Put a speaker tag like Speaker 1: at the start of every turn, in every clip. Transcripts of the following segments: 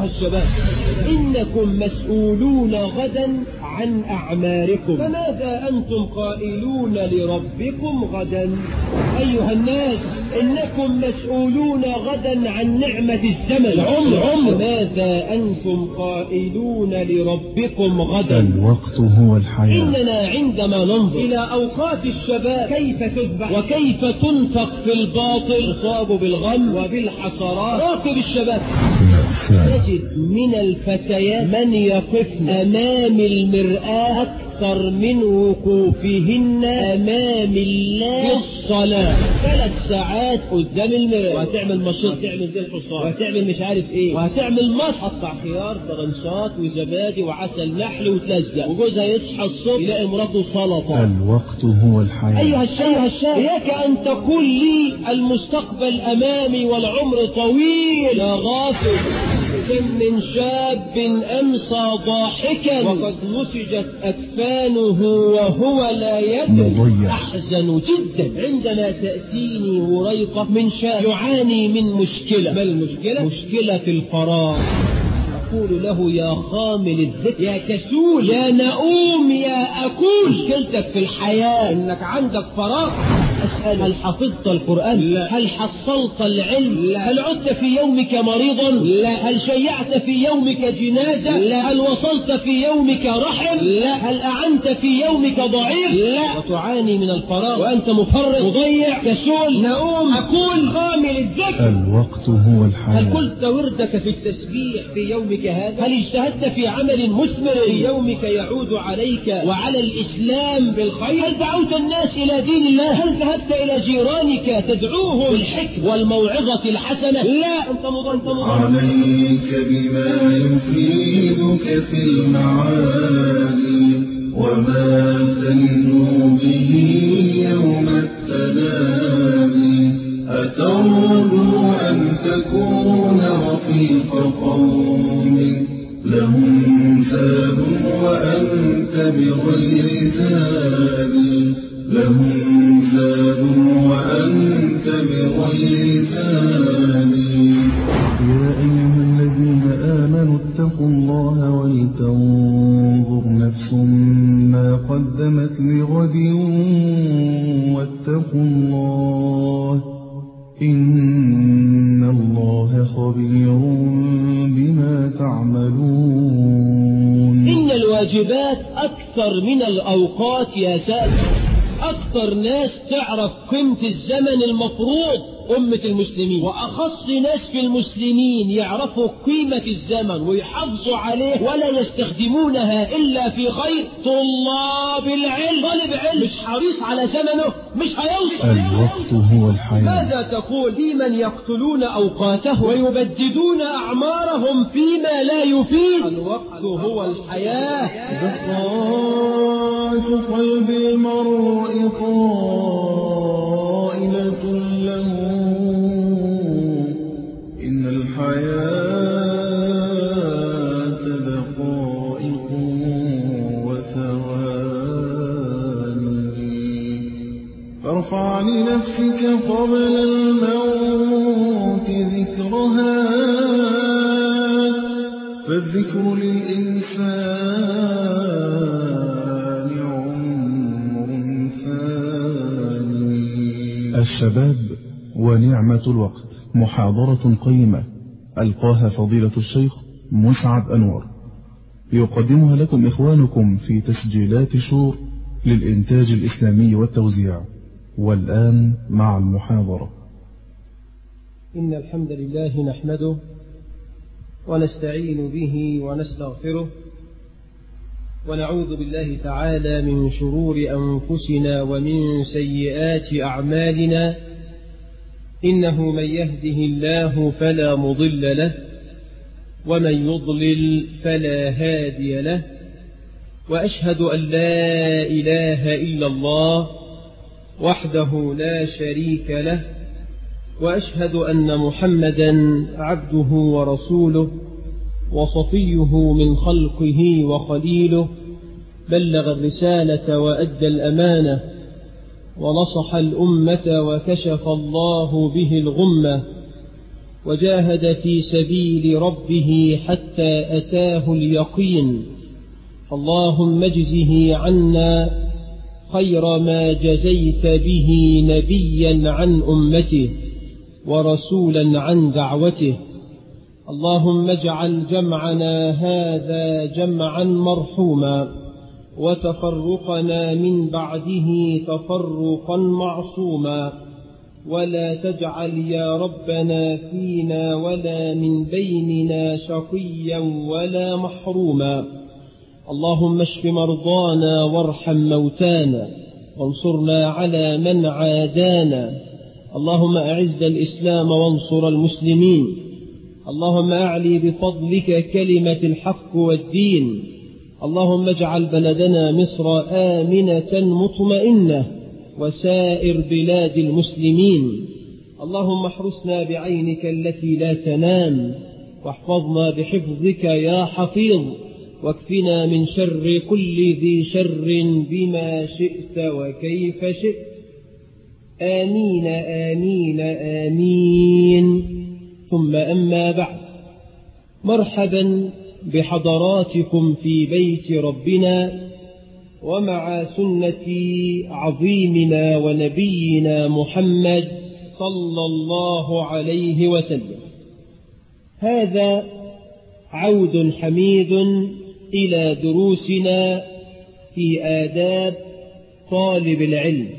Speaker 1: الشباب، إنكم مسؤولون غدا عن أعماركم، فماذا أنتم قائلون لربكم غدا؟ أيها الناس، إنكم مسؤولون غدا عن نعمة الزمن العمر، ماذا أنتم قائلون لربكم غدا؟
Speaker 2: الوقت هو الحياة.
Speaker 1: إننا عندما ننظر إلى أوقات الشباب كيف تذبح وكيف تنفق في الباطل تصاب بالغم وبالحسرات. راقب الشباب، تجد من الفتيات من يقفن أمام المرآة أكثر من وقوفهن أمام الله في الصلاة 3 ساعات قدام المرآة، وهتعمل مشط، وهتعمل زي الحصان، وهتعمل مش عارف ايه، وهتعمل مص، قطع خيار طرنشات وزبادي وعسل نحل وتلزق، وجوزها يصحى الصبح يلاقي مراته سلطة.
Speaker 2: الوقت هو الحياة.
Speaker 1: أيها الشاب، إياك أن تقول لي المستقبل أمامي والعمر طويل يا غافل. كم من شاب أمسى ضاحكا وقد نسجت أكفانه وهو لا يدري. أحزن جدا عندما تأتيني وريقة من شاب يعاني من مشكلة. ما المشكلة؟ مشكلة الفراغ. أقول له يا خامل الذكر، يا كسول، يا نؤوم، يا أكول، مشكلتك في الحياة إنك عندك فراغ. أسأل، هل حفظت القرآن؟ لا. هل حصلت العلم؟ لا. هل عدت في يومك مريضا؟ لا. هل شيعت في يومك جنازة؟ لا. هل وصلت في يومك رحم؟ لا. هل أعنت في يومك ضعيف؟ لا. وتعاني من الفراغ وأنت مفرط مضيع كسول نؤوم أكول خامل الذكر.
Speaker 2: الوقت هو الحياة.
Speaker 1: هل قلت وردك في التسبيح في يومك هذا؟ هل اجتهدت في عمل مثمر في يومك يعود عليك وعلى الإسلام بالخير؟ هل دعوت الناس إلى دين الله؟ هل ذهبت إلى جيرانك تدعوهم بالحكمة والموعظة الحسنة؟ لا، أنت مضل.
Speaker 3: عليك بما يفيدك في المعاني وما تنجو به يوم التلاقي. أترجو أن تكون رفيق قوم لهم ثاب وأنت بغير ثاب، لهم ثاب وأنت بغير ثاب.
Speaker 2: يا أيها الذين آمنوا اتقوا الله ولتنظر نفس ما قدمت لغد واتقوا الله إن الله خبير بما تعملون.
Speaker 1: إن الواجبات أكثر من الأوقات يا سائل. أكثر ناس تعرف قيمة الزمن المفروض أمة المسلمين، وأخص ناس في المسلمين يعرفوا قيمة الزمن ويحافظوا عليه ولا يستخدمونها إلا في خير طلاب العلم. طالب علم مش حريص على زمنه مش هيوصل.
Speaker 2: الوقت هو الحياة.
Speaker 1: ماذا تقول في من يقتلون أوقاتهم ويبددون أعمارهم فيما لا يفيد؟ الوقت هو الحياة.
Speaker 3: دقات قلب المرء قائلة له إن الحياة دقائق وثواني. فارفع لنفسك قبل الموت ذكرها، فالذكر للإنسان عمر ثاني.
Speaker 2: الشباب ونعمة الوقت، محاضرة قيمة ألقاها فضيلة الشيخ مسعد أنور، يقدمها لكم إخوانكم في تسجيلات شور للإنتاج الإسلامي والتوزيع. والآن مع المحاضرة.
Speaker 1: إن الحمد لله نحمده ونستعين به ونستغفره ونعوذ بالله تعالى من شرور أنفسنا ومن سيئات أعمالنا. إنه من يهده الله فلا مضل له ومن يضلل فلا هادي له، وأشهد أن لا إله إلا الله وحده لا شريك له، وأشهد أن محمدا عبده ورسوله وصفيه من خلقه وخليله، بلغ الرسالة وأدى الأمانة ونصح الأمة وكشف الله به الغمة، وجاهد في سبيل ربه حتى أتاه اليقين. اللهم اجزه عنا خير ما جزيت به نبيا عن أمته ورسولا عن دعوته. اللهم اجعل جمعنا هذا جمعا مرحوما وتفرقنا من بعده تفرقا معصوما، ولا تجعل يا ربنا فينا ولا من بيننا شقيا ولا محروما. اللهم اشف مرضانا وارحم موتانا وانصرنا على من عادانا. اللهم أعز الإسلام وانصر المسلمين. اللهم أعلي بفضلك كلمة الحق والدين. اللهم اجعل بلدنا مصر آمنة مطمئنة وسائر بلاد المسلمين. اللهم احرسنا بعينك التي لا تنام واحفظنا بحفظك يا حفيظ، واكفنا من شر كل ذي شر بما شئت وكيف شئت. آمين آمين آمين. ثم أما بعد، مرحبا بحضراتكم في بيت ربنا ومع سنة عظيمنا ونبينا محمد صلى الله عليه وسلم. هذا عود حميد إلى دروسنا في آداب طالب العلم.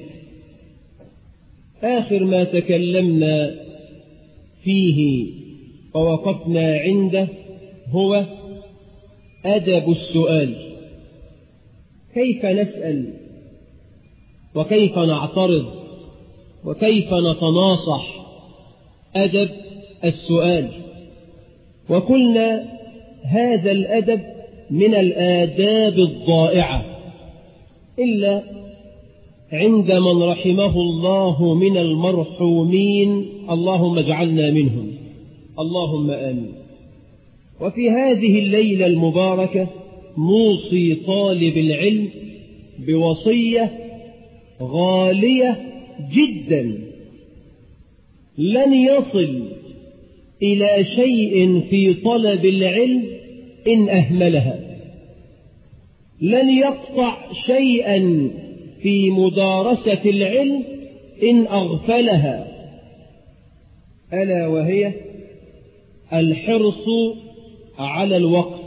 Speaker 1: آخر ما تكلمنا فيه ووقفنا عنده هو أدب السؤال. كيف نسأل وكيف نعترض وكيف نتناصح. أدب السؤال. وقلنا هذا الأدب من الآداب الضائعة إلا عند من رحمه الله من المرحومين. اللهم اجعلنا منهم، اللهم آمين. وفي هذه الليلة المباركة نوصي طالب العلم بوصية غالية جدا. لن يصل إلى شيء في طلب العلم إن أهملها، لن يقطع شيئا في مدارسة العلم إن أغفلها، ألا وهي الحرص على الوقت.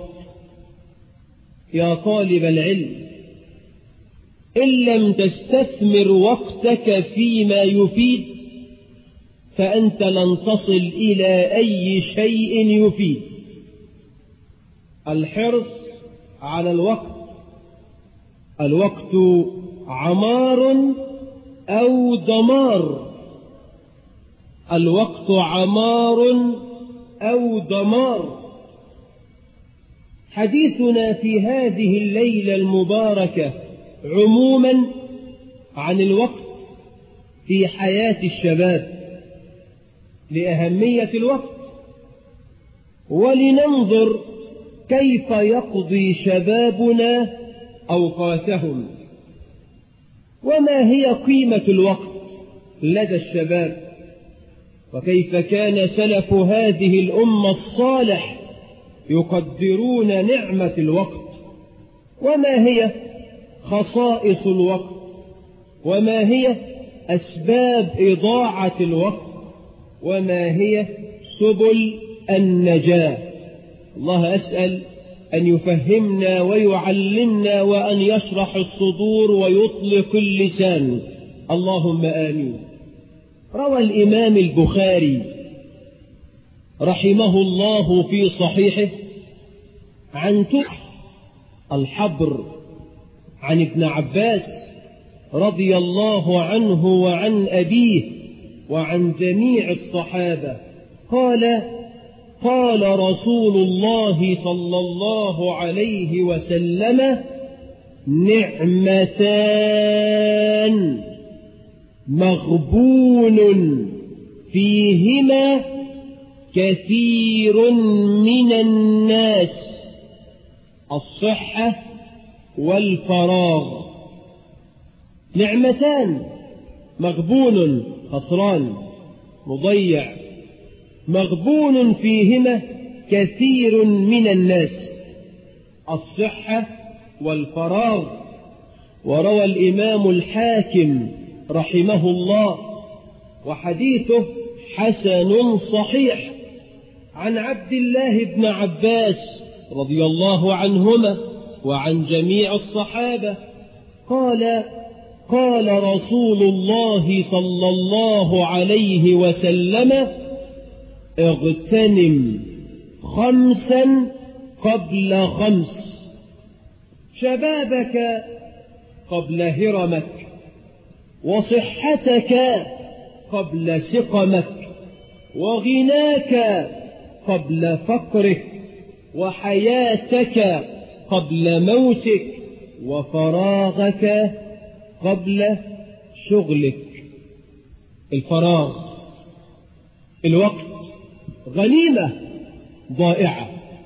Speaker 1: يا طالب العلم، إن لم تستثمر وقتك فيما يفيد فأنت لن تصل إلى أي شيء يفيد. الحرص على الوقت. الوقت عمار أو دمار. الوقت عمار أو دمار. حديثنا في هذه الليلة المباركة عموما عن الوقت في حياة الشباب، لأهمية الوقت، ولننظر كيف يقضي شبابنا أوقاتهم، وما هي قيمة الوقت لدى الشباب، وكيف كان سلف هذه الأمة الصالح يقدرون نعمة الوقت، وما هي خصائص الوقت، وما هي أسباب إضاعة الوقت، وما هي سبل النجاة. الله أسأل أن يفهمنا ويعلمنا وأن يشرح الصدور ويطلق اللسان، اللهم آمين. روى الإمام البخاري رحمه الله في صحيحه عن الحبر عن ابن عباس رضي الله عنه وعن أبيه وعن جميع الصحابة قال: قال رسول الله صلى الله عليه وسلم: نعمتان مغبون فيهما كثير من الناس، الصحة والفراغ. نعمتان، مغبون خسران مضيع، مغبون فيهما كثير من الناس: الصحة والفراغ. وروى الإمام الحاكم رحمه الله وحديثه حسن صحيح عن عبد الله بن عباس رضي الله عنهما وعن جميع الصحابة قال: قال رسول الله صلى الله عليه وسلم: اغتنم 5 قبل 5: شبابك قبل هرمك، وصحتك قبل سقمك، وغناك قبل فقرك، وحياتك قبل موتك، وفراغك قبل شغلك. الفراغ، الوقت غنيمة ضائعة،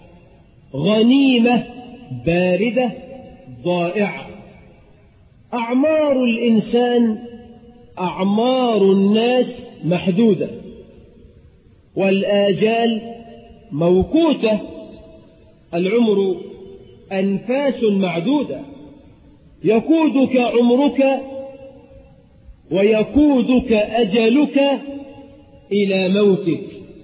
Speaker 1: غنيمة باردة ضائعة. أعمار الإنسان أعمار الناس محدودة، والآجال موقوتة. العمر أنفاس معدودة، يقودك عمرك ويقودك أجلك إلى موتك،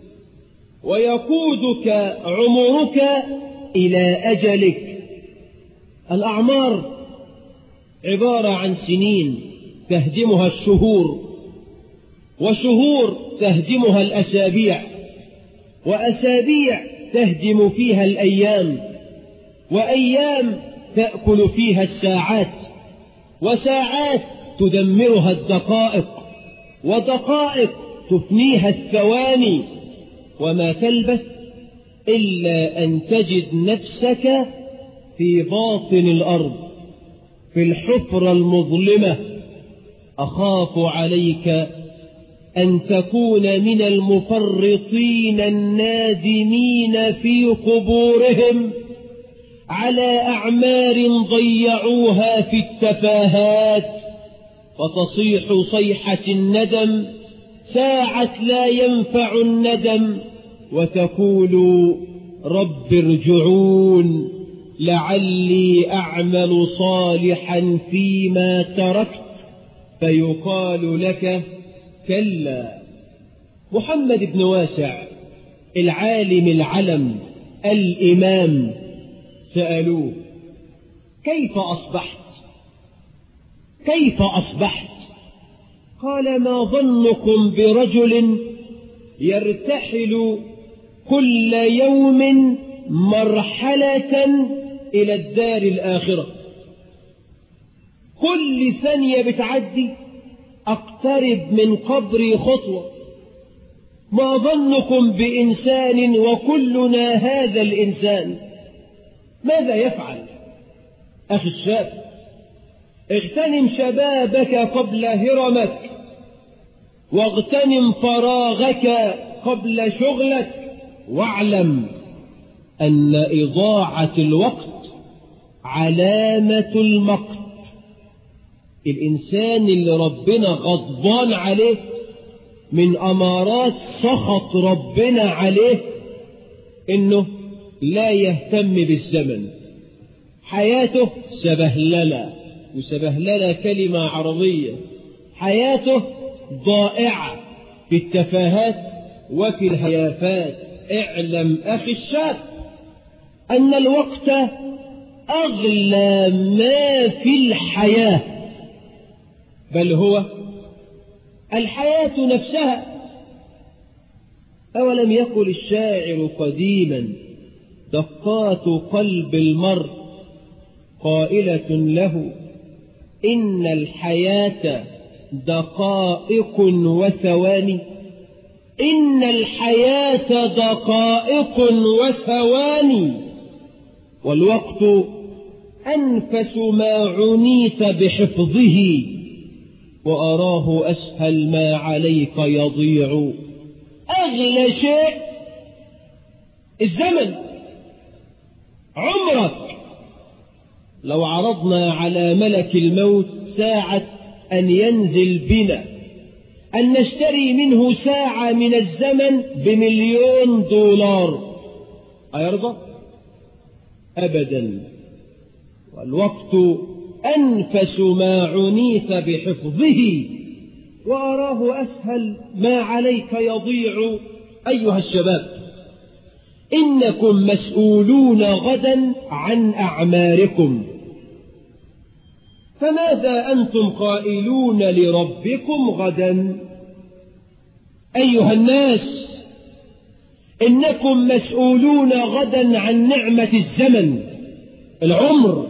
Speaker 1: ويقودك عمرك إلى أجلك. الأعمار عبارة عن سنين تهدمها الشهور، وشهور تهدمها الأسابيع، وأسابيع تهدم فيها الأيام، وأيام تأكل فيها الساعات، وساعات تدمرها الدقائق، ودقائق تفنيها الثواني. وما تلبث إلا أن تجد نفسك في باطن الأرض في الحفرة المظلمة. أخاف عليك أن تكون من المفرطين النادمين في قبورهم على أعمار ضيعوها في التفاهات، فتصيح صيحة الندم ساعة لا ينفع الندم، وتقول: رب ارجعون لعلي أعمل صالحا فيما تركت، فيقال لك: كلا. محمد بن واسع العالم العلم الإمام سألوه: كيف أصبحت؟ كيف أصبحت؟ قال: ما ظنكم برجل يرتحل كل يوم مرحلة إلى الدار الآخرة، كل ثانية بتعدي أقترب من قبري خطوة. ما ظنكم بإنسان وكلنا هذا الإنسان؟ ماذا يفعل؟ أخي الشاب، اغتنم شبابك قبل هرمك، واغتنم فراغك قبل شغلك، واعلم أن إضاعة الوقت علامة المقت. الإنسان اللي ربنا غضبان عليه من أمارات سخط ربنا عليه إنه لا يهتم بالزمن، حياته سبهللة، وسبهللة كلمة عربية، حياته ضائعة في التفاهات وفي الهيافات. اعلم أخي الشاب أن الوقت أغلى ما في الحياة، بل هو الحياة نفسها. أولم يقل الشاعر قديما: دقات قلب المرء قائلة له إن الحياة دقائق وثواني، إن الحياة دقائق وثواني، والوقت أنفس ما عنيت بحفظه، وأراه أسهل ما عليك يضيع. أغلى شيء الزمن، عمرك. لو عرضنا على ملك الموت ساعة أن ينزل بنا أن نشتري منه ساعة من الزمن ب1,000,000 أيرضى؟ أبدا. والوقت أنفس ما عنيت بحفظه، وأراه أسهل ما عليك يضيع. أيها الشباب، إنكم مسؤولون غدا عن أعماركم، فماذا أنتم قائلون لربكم غدا؟ أيها الناس، إنكم مسؤولون غدا عن نعمة الزمن العمر،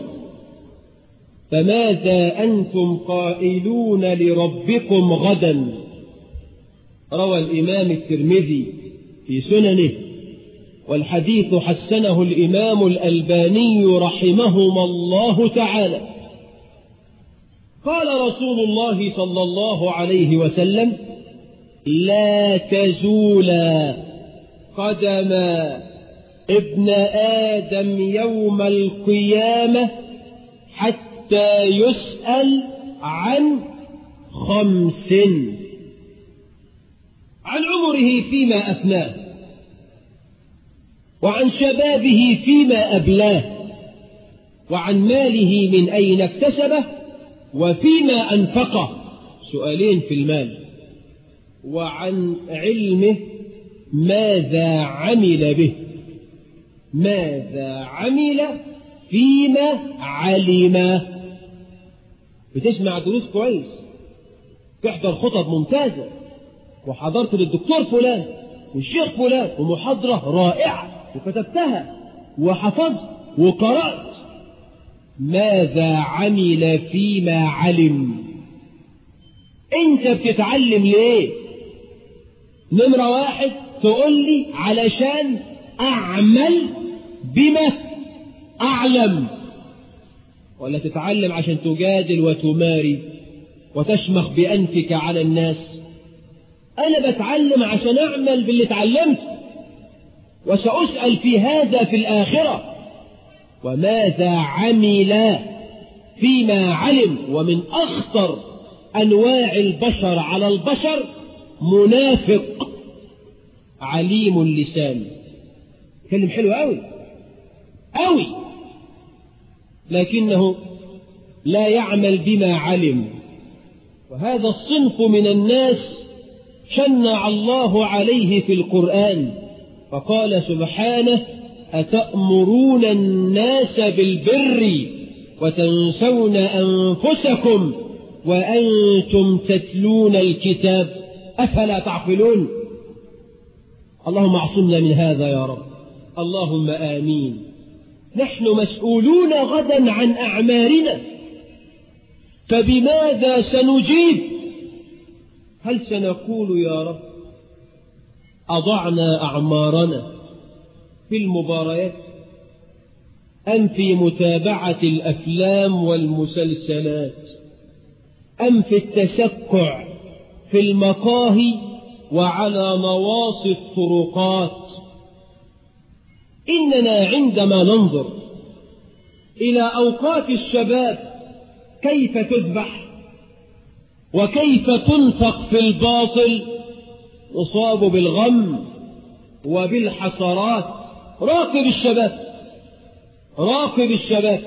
Speaker 1: فماذا أنتم قائلون لربكم غدا؟ روى الإمام الترمذي في سننه، والحديث حسنه الإمام الألباني رحمهما الله تعالى، قال رسول الله صلى الله عليه وسلم: لا تزول قدم ابن آدم يوم القيامة حتى يسأل عن 5: عن عمره فيما أفناه، وعن شبابه فيما أبلاه، وعن ماله من أين اكتسبه وفيما أنفقه، سؤالين في المال، وعن علمه ماذا عمل به، ماذا عمل فيما علم. بتسمع دروس كويس، تحضر خطب ممتازة، وحضرت للدكتور فلان والشيخ فلان ومحاضرة رائعة وكتبتها وحفظت وقرأت، ماذا عمل فيما علم؟ انت بتتعلم ليه؟ نمرة 1 تقول لي علشان أعمل بما أعلم، ولا تتعلم عشان تجادل وتماري وتشمخ بأنفك على الناس؟ أنا بتعلم عشان أعمل باللي اتعلمته، وسأسأل في هذا في الآخرة. وماذا عمل فيما علم؟ ومن أخطر أنواع البشر على البشر منافق عليم اللسان، كلم حلو أوي أوي، لكنه لا يعمل بما علم. وهذا الصنف من الناس شنع الله عليه في القرآن، فقال سبحانه: أتأمرون الناس بالبر وتنسون أنفسكم وأنتم تتلون الكتاب أفلا تعقلون؟ اللهم اعصمنا من هذا يا رب، اللهم آمين. نحن مسؤولون غدا عن أعمارنا، فبماذا سنجيب؟ هل سنقول يا رب أضعنا أعمارنا في المباريات، أم في متابعة الأفلام والمسلسلات، أم في التسكع في المقاهي وعلى نواصي الطرقات؟ إننا عندما ننظر إلى أوقات الشباب كيف تذبح وكيف تنفق في الباطل، نصاب بالغم وبالحسرات. راقب الشباب، راقب الشباب،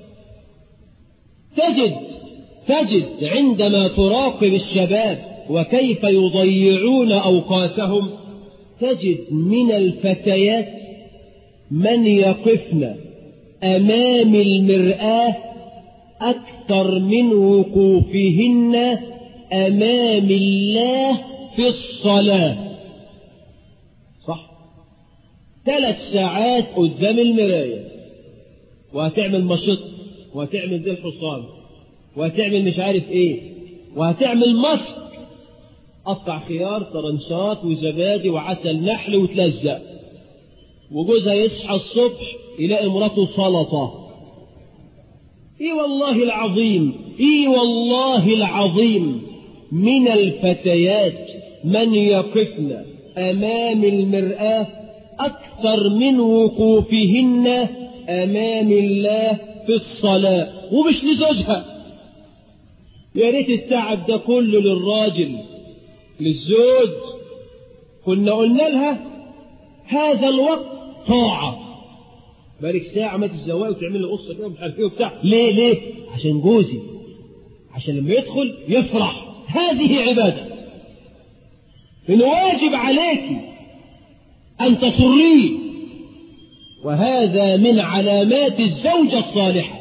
Speaker 1: تجد عندما تراقب الشباب وكيف يضيعون أوقاتهم، تجد من الفتيات من يقفن أمام المرآة أكثر من وقوفهن أمام الله في الصلاة. صح، 3 ساعات قدام المراية، وهتعمل مشط، وهتعمل زي الحصان، وهتعمل مش عارف ايه، وهتعمل ماسك، قطع خيار طرنشات وزبادي وعسل نحل وتلزق، وجوزها يصحى الصبح يلاقي مراته سلطة. اي والله العظيم، اي والله العظيم، من الفتيات من يقفن أمام المرآة أكثر من وقوفهن أمام الله في الصلاة، ومش لزوجها. يا ريت التعب ده كله للراجل، للزوج كنا قلنا لها هذا الوقت طاعة، بقالك ساعة ما تتزوقي وتعمل لي قصة كده مش عارف ايه وبتاع. ليه؟ عشان جوزي، عشان لما يدخل يفرح. هذه عبادة، إن واجب عليك أن تسريه، وهذا من علامات الزوجة الصالحة.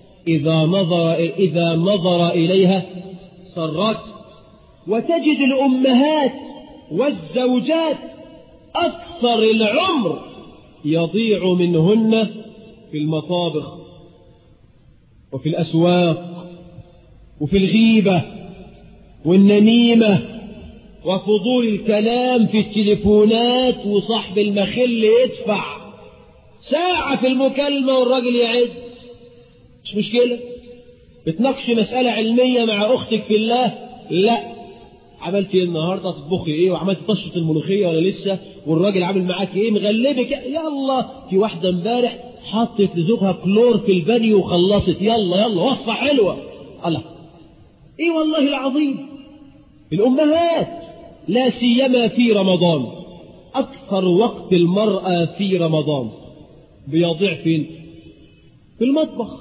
Speaker 1: إذا نظر إليها سرت. وتجد الأمهات والزوجات أكثر العمر يضيع منهن في المطابخ وفي الأسواق وفي الغيبة والنميمة وفضول الكلام في التليفونات، وصاحب المخل يدفع ساعة في المكالمة والراجل يعد. مش مشكلة. بتناقشي مسألة علمية مع أختك في الله، لا، عملت ايه النهارده؟ تطبخي ايه؟ وعملت طشة الملوخية ولا لسه؟ والراجل عامل معاك ايه؟ مغلبك؟ يلا. في واحدة امبارح حطت لزوجها كلور في البانيو وخلصت. يلا وصفة حلوة. الله، ايه والله العظيم. الأمهات لا سيما في رمضان، أكثر وقت المرأة في رمضان بيضيع فين؟ في المطبخ.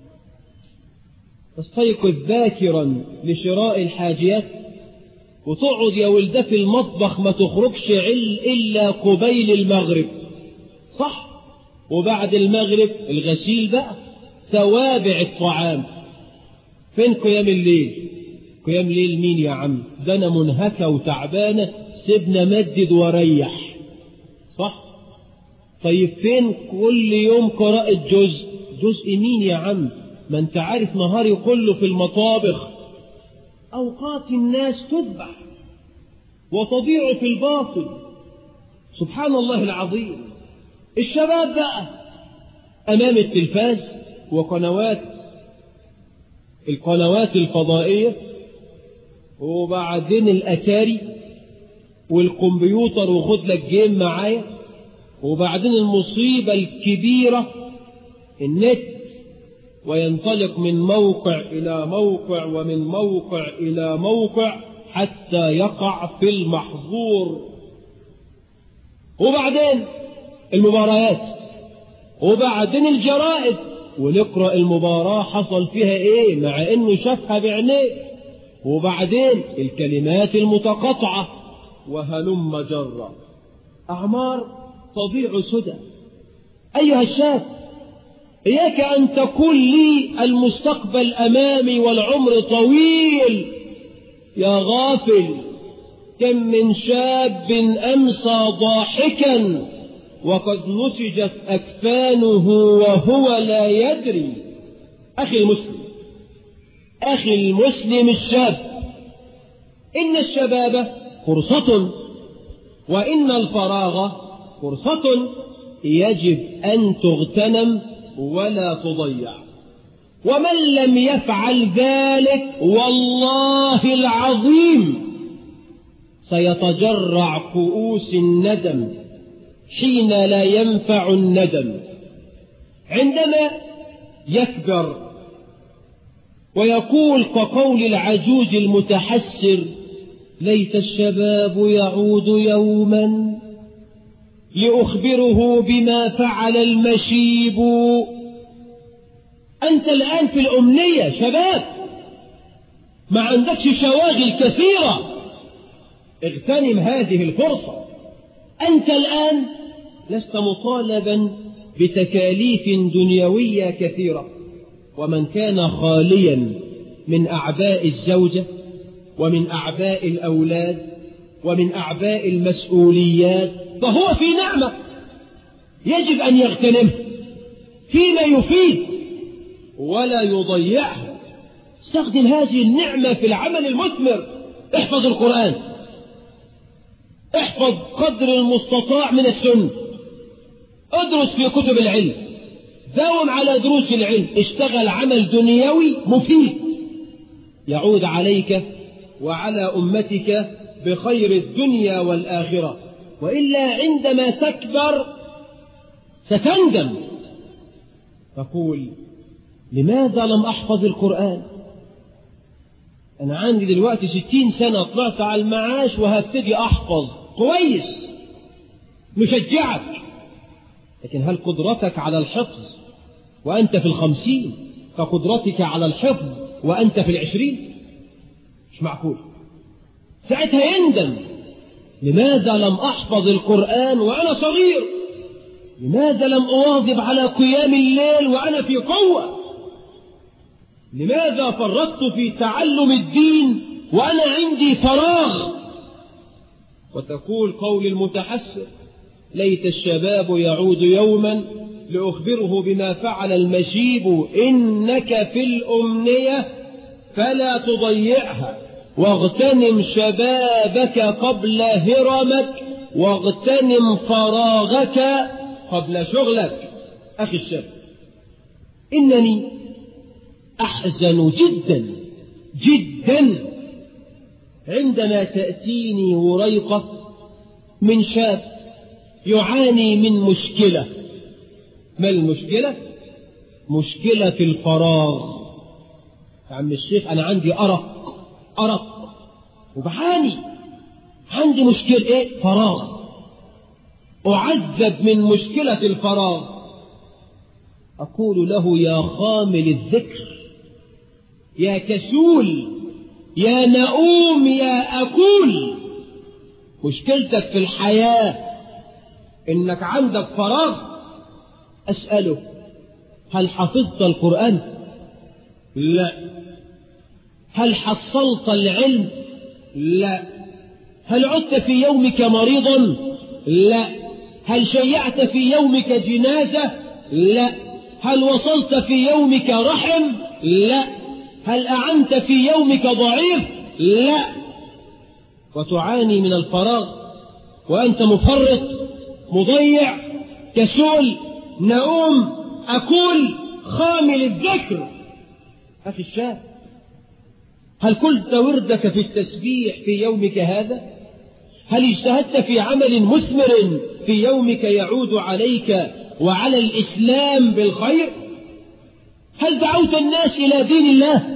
Speaker 1: تستيقظ باكرا لشراء الحاجيات وتقعد يا ولده في المطبخ، ما تخرجش إلا قبيل المغرب، صح؟ وبعد المغرب الغسيل بقى، توابع الطعام. فين قيام الليل؟ قيام ليل مين يا عم؟ ده أنا منهكة وتعبانة، سيبنا مدد وريح، صح؟ طيب فين كل يوم قراءة جزء مين يا عم؟ ما انت عارف نهاري كله في المطابخ. أوقات الناس تذبح وتضيع في الباطل، سبحان الله العظيم. الشباب بقى أمام التلفاز القنوات الفضائية، وبعدين الأتاري والكمبيوتر، وخد لك جيم معايا، وبعدين المصيبة الكبيرة النت، وينطلق من موقع إلى موقع ومن موقع إلى موقع حتى يقع في المحظور. وبعدين المباريات، وبعدين الجرائد، ونقرأ المباراة حصل فيها إيه مع إنه شافها بعينيه، وبعدين الكلمات المتقطعة، وهلم جرا. أعمار تضيع سدى. أيها الشاب، إياك أن تقول لي المستقبل أمامي والعمر طويل. يا غافل، كم من شاب أمسى ضاحكا وقد نسجت أكفانه وهو لا يدري. أخي المسلم الشاب، إن الشباب فرصة، وإن الفراغ فرصة يجب أن تغتنم ولا تضيع. ومن لم يفعل ذلك والله العظيم سيتجرع كؤوس الندم حين لا ينفع الندم. عندما يكبر ويقول كقول العجوز المتحسر: ليت الشباب يعود يوما لأخبره بما فعل المشيب. أنت الآن في الأمنية شباب، ما عندكش شواغل كثيرة، اغتنم هذه الفرصة. أنت الآن لست مطالبا بتكاليف دنيوية كثيرة، ومن كان خاليا من أعباء الزوجة ومن أعباء الأولاد ومن أعباء المسؤوليات فهو في نعمة يجب أن يغتنمه فيما يفيد ولا يضيعها. استخدم هذه النعمة في العمل المثمر. احفظ القرآن، احفظ قدر المستطاع من السنة، ادرس في كتب العلم، داوم على دروس العلم، اشتغل عمل دنيوي مفيد يعود عليك وعلى أمتك بخير الدنيا والآخرة، وإلا عندما تكبر ستندم، تقول: لماذا لم أحفظ القرآن؟ أنا عندي دلوقتي 60 سنة، طلعت على المعاش وهبتدي أحفظ. كويس، نشجعك، لكن هل قدرتك على الحفظ وأنت في 50 كقدرتك على الحفظ وأنت في 20؟ مش معقول. ساعتها يندم، لماذا لم أحفظ القرآن وأنا صغير؟ لماذا لم أواظب على قيام الليل وأنا في قوة؟ لماذا فرطت في تعلم الدين وأنا عندي فراغ؟ وتقول قول المتحسر: ليت الشباب يعود يوما لأخبره بما فعل المشيب، إنك في الأمنية فلا تضيعها، واغتنم شبابك قبل هرمك، واغتنم فراغك قبل شغلك. أخي الشاب، إنني أحزن جدا جدا عندما تأتيني وريقة من شاب يعاني من مشكلة. ما المشكلة؟ مشكلة الفراغ. يا عم الشيخ، أنا عندي أرق وبعاني، عندي مشكلة إيه؟ فراغ. أعذب من مشكلة الفراغ. أقول له: يا خامل الذكر، يا كسول، يا نؤوم، يا أكول، مشكلتك في الحياة إنك عندك فراغ. أسأله: هل حفظت القرآن؟ لا. هل حصلت العلم؟ لا. هل عدت في يومك مريضا؟ لا. هل شيعت في يومك جنازة؟ لا. هل وصلت في يومك رحم؟ لا. هل أعنت في يومك ضعيف؟ لا. وتعاني من الفراغ وأنت مفرط، مضيع، كسول، نؤوم، أكول، خامل الذكر. أخي الشاب، هل قلت وردك في التسبيح في يومك هذا؟ هل اجتهدت في عمل مثمر في يومك يعود عليك وعلى الإسلام بالخير؟ هل دعوت الناس إلى دين الله؟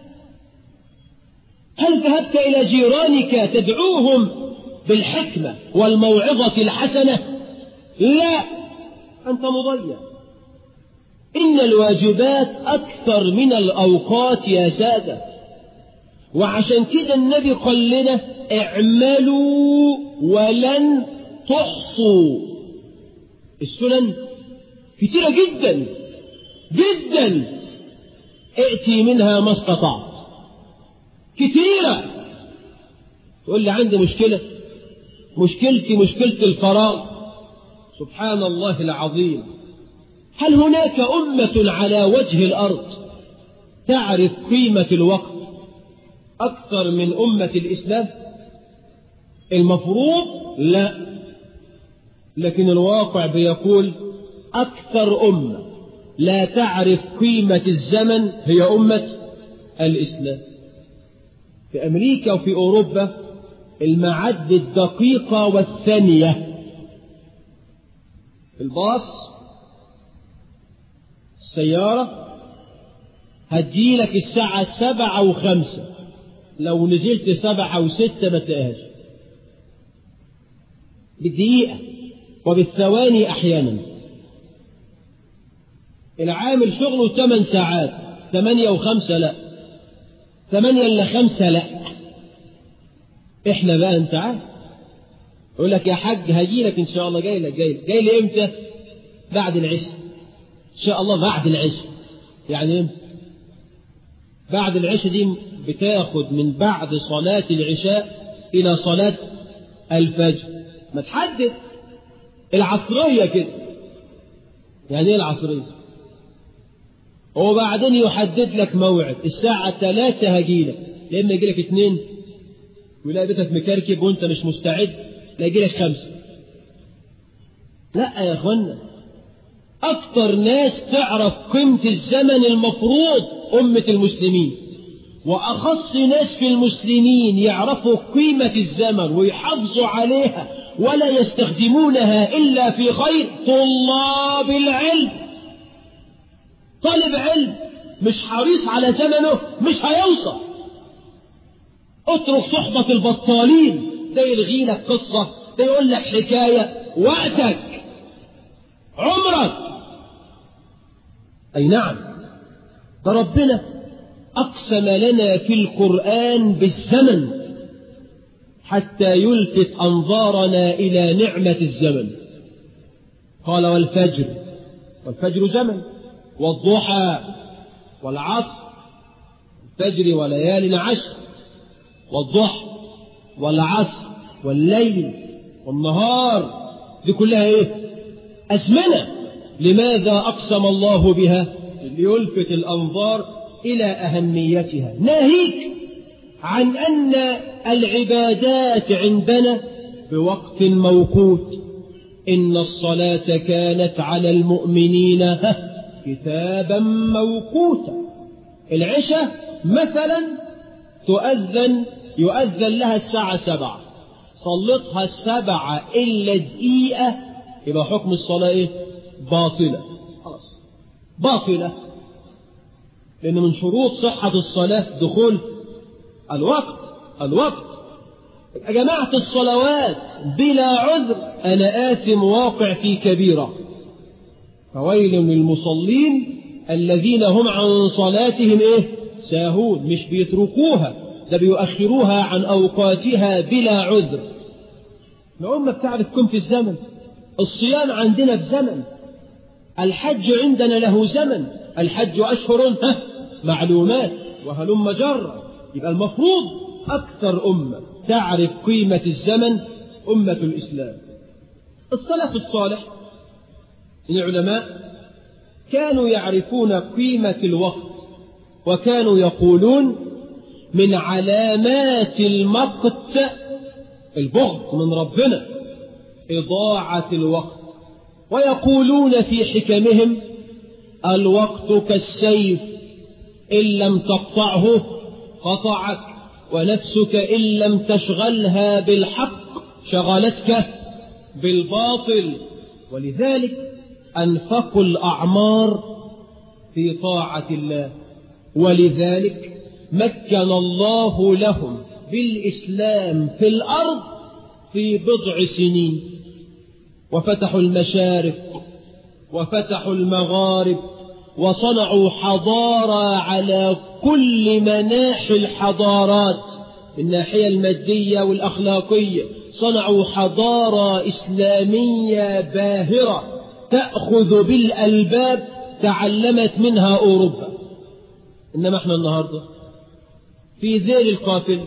Speaker 1: هل ذهبت إلى جيرانك تدعوهم بالحكمة والموعظة الحسنة؟ لا، أنت مضيع. إن الواجبات أكثر من الأوقات يا سادة، وعشان كده النبي قال لنا: اعملوا ولن تحصوا. السنن كثيرة جدا جدا، ائتي منها ما استطعت. كثيرة. تقول لي: عندي مشكلة، مشكلتي مشكلة الفراغ. سبحان الله العظيم، هل هناك أمة على وجه الأرض تعرف قيمة الوقت أكثر من أمة الإسلام؟ المفروض لا، لكن الواقع بيقول أكثر أمة لا تعرف قيمة الزمن هي أمة الإسلام. في أمريكا وفي أوروبا المعد الدقيقة والثانية. الباص، السيارة هتجيلك الساعة 7:05، لو نزلت 7:06 ما تلاقيهاش، بالدقيقة وبالثواني أحيانا. العامل شغله 8 ساعات، 8 و5 لا، 8 إلا 5 لا. إحنا بقى أنت عارف، يقول لك: يا حاج هجيلك إن شاء الله. جاي لي إمتى؟ بعد العشاء إن شاء الله. بعد العشاء يعني إمتى؟ بعد العشاء دي بتاخد من بعد صلاة العشاء إلى صلاة الفجر، ما تحدد. العصرية كده. يعني إيه العصرية؟ وبعدين يحدد لك موعد الساعة 3 هجيلك، لما يجيلك 2 ويلاقي بيتك مكركب وانت مش مستعد، لا يجيلك 5. لا يا اخوانا، اكتر ناس تعرف قيمة الزمن المفروض أمة المسلمين، وأخص ناس في المسلمين يعرفوا قيمة الزمن ويحافظوا عليها ولا يستخدمونها إلا في خير طلاب العلم. طالب علم مش حريص على زمنه مش هيوصل. اترك صحبة البطالين، ده يلغي لك قصة، ده يقول لك حكاية. وقتك، عمرك. أي نعم، ده ربنا أقسم لنا في القرآن بالزمن حتى يلفت أنظارنا إلى نعمة الزمن. قال والفجر، والفجر زمن، والضحى، والعصر، الفجر وليال عشر، والضحى والعصر والليل والنهار، دي كلها ايه؟ أزمنة. لماذا أقسم الله بها؟ ليلفت الأنظار إلى أهميتها، ناهيك عن أن العبادات عندنا بوقت موقوت. إن الصلاة كانت على المؤمنين كتابا موقوتا. العشاء مثلا يؤذن لها الساعة 7، صلتها 7 إلا دقيقة، يبقى حكم الصلاة إيه؟ باطلة. خلاص باطلة، لأن من شروط صحة الصلاة دخول الوقت. جماعة الصلوات بلا عذر أنا آثم واقع في كبيرة. فويل للمصلين الذين هم عن صلاتهم إيه؟ ساهون، مش بيتركوها، ده بيؤخروها عن أوقاتها بلا عذر. الأمة بتعرف كم في الزمن. الصيام عندنا بزمن، الحج عندنا له زمن، الحج أشهر معلومات وهلم جرا. يبقى المفروض أكثر أمة تعرف قيمة الزمن أمة الإسلام. السلف الصالح العلماء كانوا يعرفون قيمة الوقت، وكانوا يقولون من علامات المقت، البغض من ربنا، إضاعة الوقت. ويقولون في حكمهم الوقت كالسيف إن لم تقطعه قطعك، ونفسك إن لم تشغلها بالحق شغلتك بالباطل. ولذلك أنفقوا الأعمار في طاعة الله، ولذلك مكن الله لهم بالإسلام في الأرض في بضع سنين، وفتحوا المشارق وفتحوا المغارب، وصنعوا حضارة على كل مناحي الحضارات، الناحية المادية والأخلاقية. صنعوا حضارة إسلامية باهرة تأخذ بالألباب، تعلمت منها أوروبا. إنما احنا النهاردة في ذيل القافل،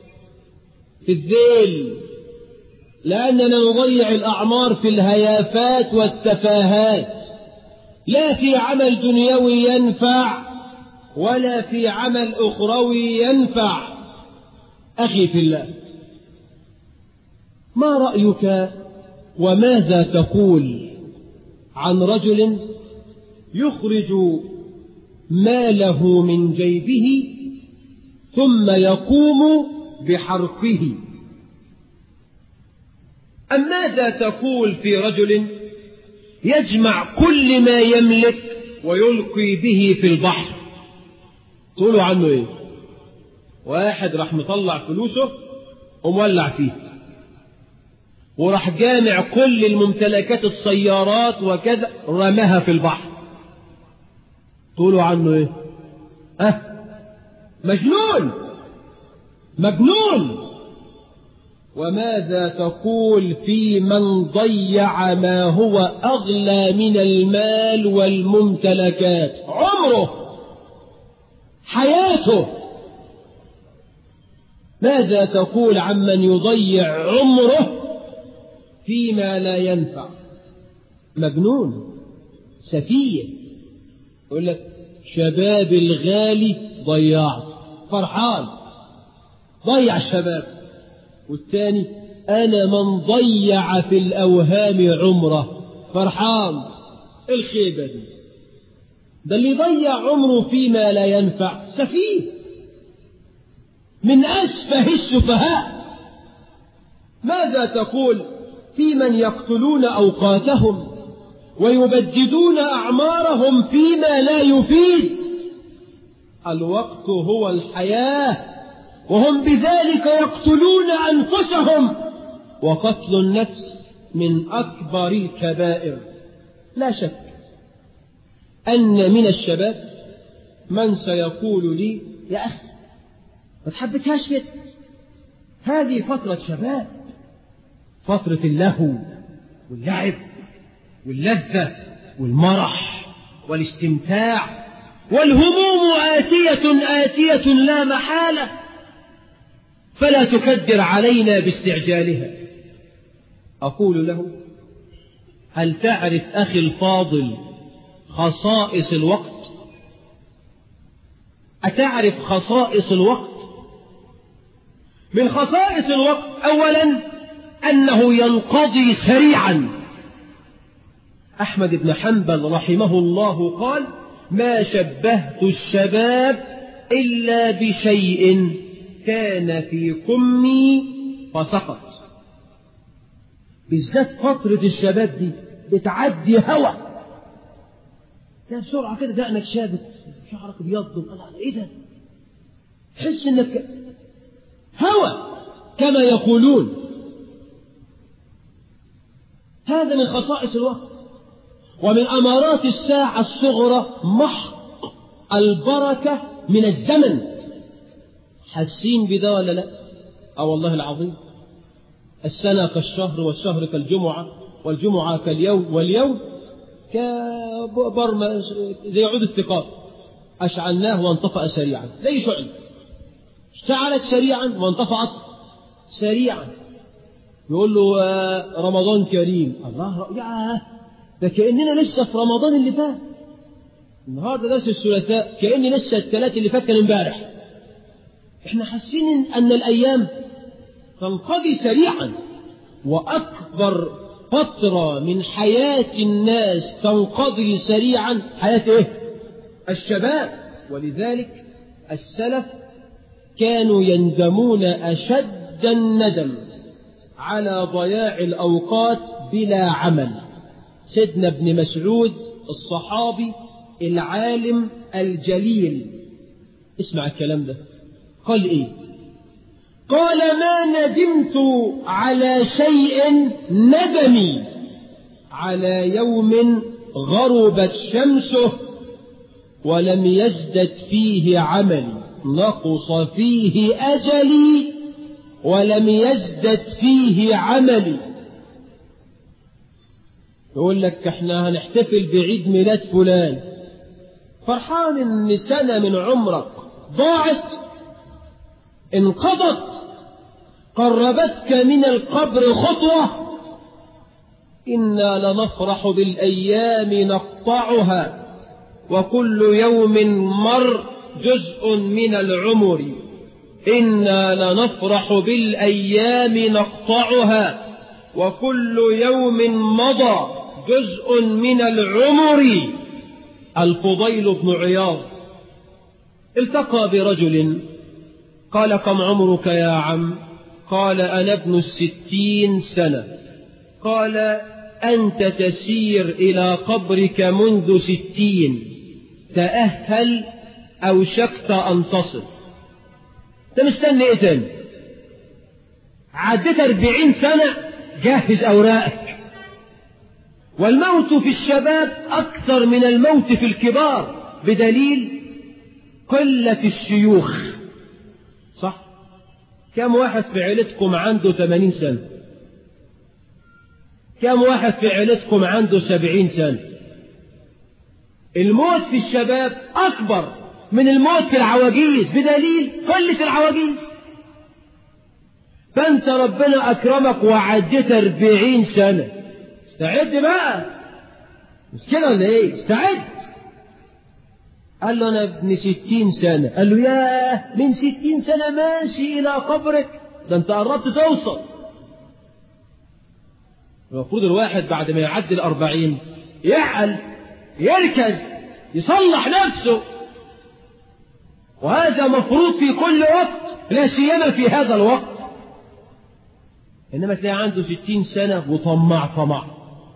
Speaker 1: في الذيل، لأننا نضيع الأعمار في الهيافات والتفاهات، لا في عمل دنيوي ينفع ولا في عمل أخروي ينفع. أخي في الله، ما رأيك وماذا تقول عن رجل يخرج ماله من جيبه ثم يقوم بحرقه؟ أم ماذا تقول في رجل يجمع كل ما يملك ويلقي به في البحر؟ تقولوا عنه ايه؟ واحد راح مطلع فلوسه ومولع فيه، وراح جامع كل الممتلكات السيارات وكذا رماها في البحر. تقولوا عنه ايه؟ مجنون. وماذا تقول في من ضيع ما هو أغلى من المال والممتلكات؟ عمره، حياته. ماذا تقول عمن يضيع عمره فيما لا ينفع؟ مجنون، سفيه. يقول لك شباب الغالي ضيعت، فرحان ضيع الشباب. والثاني أنا من ضيع في الأوهام عمره، فرحان. الخيبة دي، ده اللي ضيع عمره فيما لا ينفع سفيه، من أسفه السفهاء. ماذا تقول في من يقتلون أوقاتهم ويبددون أعمارهم فيما لا يفيد؟ الوقت هو الحياة، وهم بذلك يقتلون أنفسهم، وقتل النفس من أكبر الكبائر. لا شك أن من الشباب من سيقول لي يا أخي ما تحبتهاش كده، هذه فترة شباب، فترة اللهو واللعب واللذة والمرح والاستمتاع، والهموم آتية لا محالة، فلا تكدر علينا باستعجالها. أقول له هل تعرف أخي الفاضل خصائص الوقت؟ أتعرف خصائص الوقت؟ من خصائص الوقت أولا أنه ينقضي سريعا. أحمد بن حنبل رحمه الله قال ما شبهت الشباب إلا بشيء كان في كمي فسقط. بالذات فترة الشباب دي بتعدي هوى، لا بسرعة كده دقنك شابت، شعرك بيض، الله ايه ده، تحس انك هوى كما يقولون. هذا من خصائص الوقت. ومن أمارات الساعة الصغرى محق البركة من الزمن. حاسين بده ولا لا؟ والله العظيم السنة كالشهر والشهر كالجمعة والجمعة كاليوم واليوم كبرمة زي عود الثقاب، أشعلناه وانطفأ سريعا زي شعل، اشتعلت سريعا وانطفأت سريعا. يقول له رمضان كريم، الله يا ده كأننا لسه في رمضان اللي فات، النهارده درس الثلاثاء كأني لسه الثلاث اللي فات كان امبارح. احنا حاسين ان الايام تنقضي سريعا، واكبر فترة من حياة الناس تنقضي سريعا حياة ايه؟ الشباب. ولذلك السلف كانوا يندمون أشد الندم على ضياع الأوقات بلا عمل. سيدنا ابن مسعود الصحابي العالم الجليل، اسمع الكلام ده، قال ايه؟ قال ما ندمت على شيء ندمي على يوم غربت شمسه ولم يزدد فيه عملي، نقص فيه أجلي ولم يزدد فيه عملي. يقول لك احنا هنحتفل بعيد ميلاد فلان، فرحان ان سنة من عمرك ضاعت انقضت، قربتك من القبر خطوة. إنا لنفرح بالأيام نقطعها وكل يوم مر جزء من العمر. إنا لنفرح بالأيام نقطعها وكل يوم مضى جزء من العمر. الفضيل بن عياض التقى برجل قال كم عمرك يا عم؟ قال أنا ابن 60 سنة. قال أنت تسير إلى قبرك منذ 60، تأهل أوشكت أن تصل. أنت مستني إيه تاني؟ عدت 40 سنة، جهز أوراقك. والموت في الشباب أكثر من الموت في الكبار بدليل قلة الشيوخ. صح؟ كم واحد في عيلتكم عنده 80 سنة؟ كم واحد في عيلتكم عنده 70 سنة؟ الموت في الشباب أكبر من الموت في العواجيز بدليل قلة العواجيز. فأنت ربنا أكرمك وعدت 40 سنة، استعد بقى، مش كده ولا إيه؟ استعد. قال له أنا ابن 60 سنة. قال له ياه، من 60 سنة ماشي إلى قبرك؟ ده أنت قربت توصل. المفروض الواحد بعد ما يعدي 40 يعقل، يركز، يصلح نفسه، وهذا مفروض في كل وقت، لا سيما في هذا الوقت. إنما تلاقي عنده 60 سنة وطمع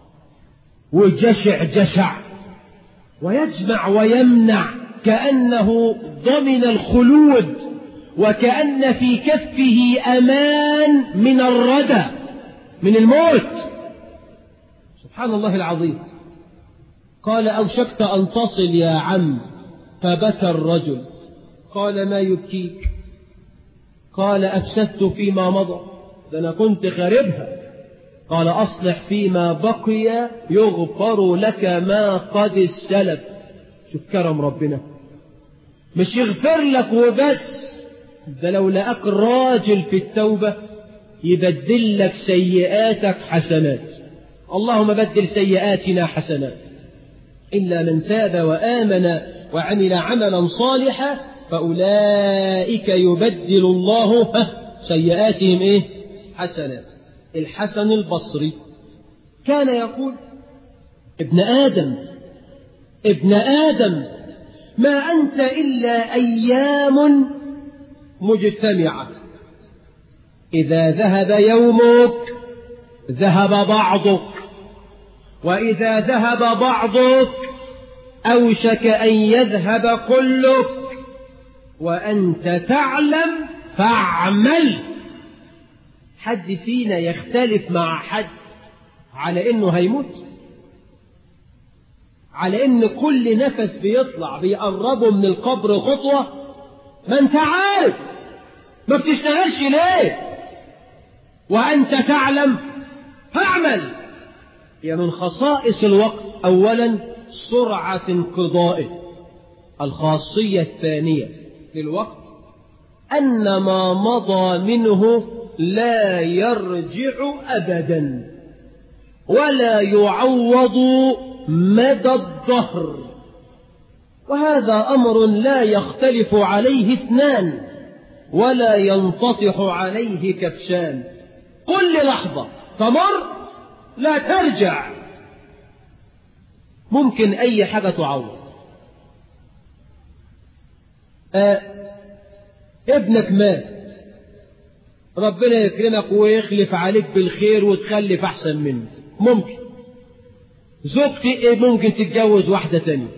Speaker 1: وجشع ويجمع ويمنع كأنه ضمن الخلود وكأن في كفه أمان من الردى، من الموت. سبحان الله العظيم. قال: أوشكت أن تصل يا عم. فبكى الرجل. قال: ما يبكيك؟ قال: أفسدت فيما مضى، ده أنا كنت خاربها. قال: أصلح فيما بقي يغفر لك ما قد السلف. شوف كرم ربنا، مش يغفر لك وبس، ده لو لقاك راجل في التوبة يبدل لك سيئاتك حسنات. اللهم بدل سيئاتنا حسنات. إلا من تاب وآمن وعمل عملا صالحا فأولئك يبدل الله سيئاتهم حسنات. الحسن البصري كان يقول: ابن آدم ما أنت إلا أيام مجتمعة، إذا ذهب يومك ذهب بعضك، وإذا ذهب بعضك أوشك أن يذهب كلك، وأنت تعلم فاعمل. حد فينا يختلف مع حد على إنه هيموت؟ على إن كل نفس بيطلع بيقربه من القبر خطوة؟ ما أنت عارف، ما بتشتغلش ليه؟ وأنت تعلم فاعمل. هي من خصائص الوقت أولا سرعة انقضائه. الخاصية الثانية للوقت أن ما مضى منه لا يرجع أبدا ولا يعوض مدى الدهر، وهذا أمر لا يختلف عليه اثنان ولا ينتطح عليه كبشان. كل لحظة تمر لا ترجع. ممكن أي حاجة تعوض. ابنك مات، ربنا يكرمك ويخلف عليك بالخير وتخلف أحسن منه. ممكن. زوجتي ممكن تتجوز واحدة تانية.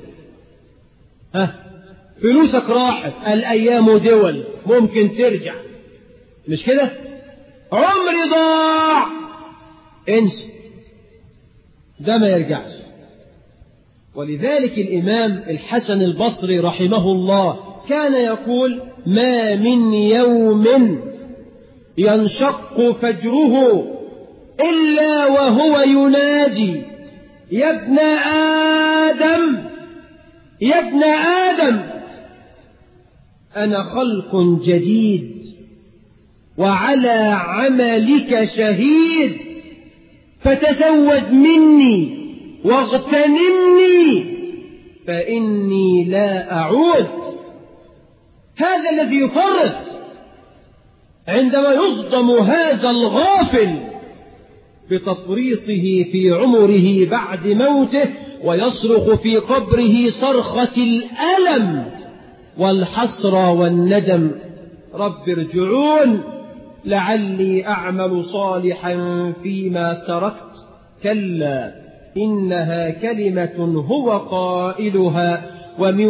Speaker 1: فلوسك راحت، الأيام دول، ممكن ترجع، مش كده؟ عمري ضاع، انسى، ده ما يرجعش. ولذلك الإمام الحسن البصري رحمه الله كان يقول: ما من يوم ينشق فجره إلا وهو يناجي: يا ابن آدم، يا ابن آدم، أنا خلق جديد وعلى عملك شهيد، فتزود مني واغتنمني فإني لا أعود. هذا الذي يفرط عندما يصدم هذا الغافل بتفريطه في عمره بعد موته ويصرخ في قبره صرخة الألم والحسرة والندم: رب ارجعون لعلي أعمل صالحا فيما تركت. كلا إنها كلمة هو قائلها ومن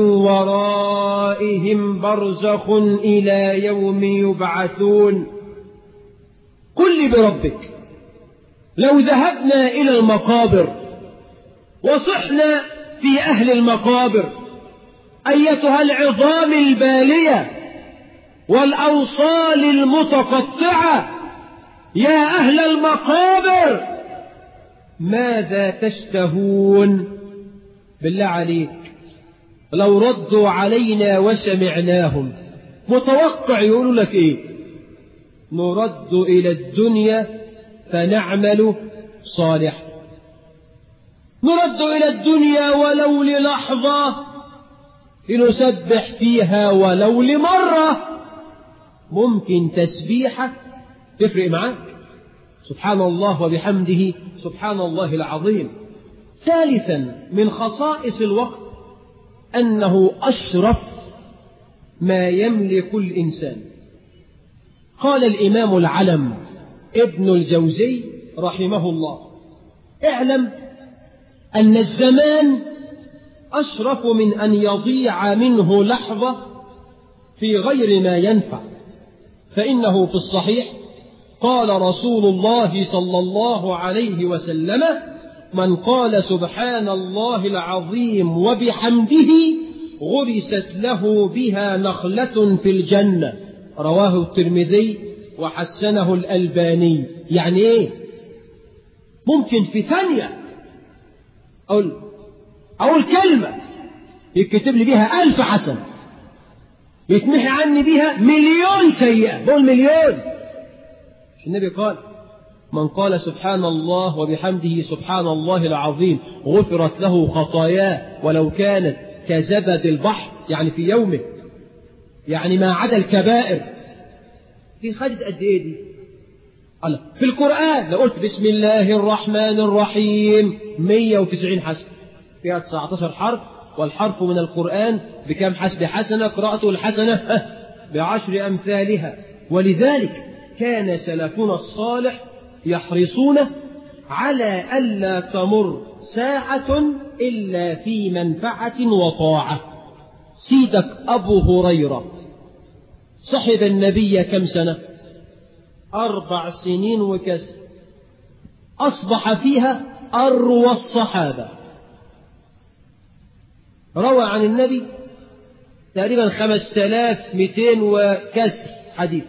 Speaker 1: ورائهم برزخ إلى يوم يبعثون. قل بربك لو ذهبنا إلى المقابر وصحنا في أهل المقابر أيتها العظام البالية والأوصال المتقطعة، يا أهل المقابر ماذا تشتهون؟ بالله عليك لو ردوا علينا وسمعناهم متوقع يقولوا لك إيه؟ نرد إلى الدنيا فنعمل صالح. نرد إلى الدنيا ولو للحظة لنسبح فيها ولو لمرة. ممكن تسبيحة تفرق معك. سبحان الله وبحمده سبحان الله العظيم. ثالثا من خصائص الوقت أنه أشرف ما يملك الإنسان. قال الإمام العلم ابن الجوزي رحمه الله: اعلم أن الزمان أشرف من أن يضيع منه لحظة في غير ما ينفع. فإنه في الصحيح قال رسول الله صلى الله عليه وسلم: من قال سبحان الله العظيم وبحمده غرست له بها نخلة في الجنة. رواه الترمذي وحسنه الألباني. يعني إيه؟ ممكن في ثانية أقول كلمة يكتب لي بها 1000 حسنة، يتمحي عني بها 1,000,000 سيئة. بقول 1,000,000. النبي قال: من قال سبحان الله وبحمده سبحان الله العظيم غفرت له خطاياه ولو كانت كزبد البحر، يعني في يومه، يعني ما عدا الكبائر. دي خدت قد ايه دي؟ الله. في القرآن لو قلت بسم الله الرحمن الرحيم 190 حسنة، فيها 19 حرف، والحرف من القرآن بكم حسب حسنة؟ قراءته الحسنة ب10 أمثالها. ولذلك كان سلفنا الصالح يحرصون على ألا تمر ساعة إلا في منفعة وطاعة. سيدك أبو هريرة صحب النبي كم سنة؟ 4 سنين وكسر، أصبح فيها أروى الصحابة. روى عن النبي تقريبا 5200 وكسر حديث.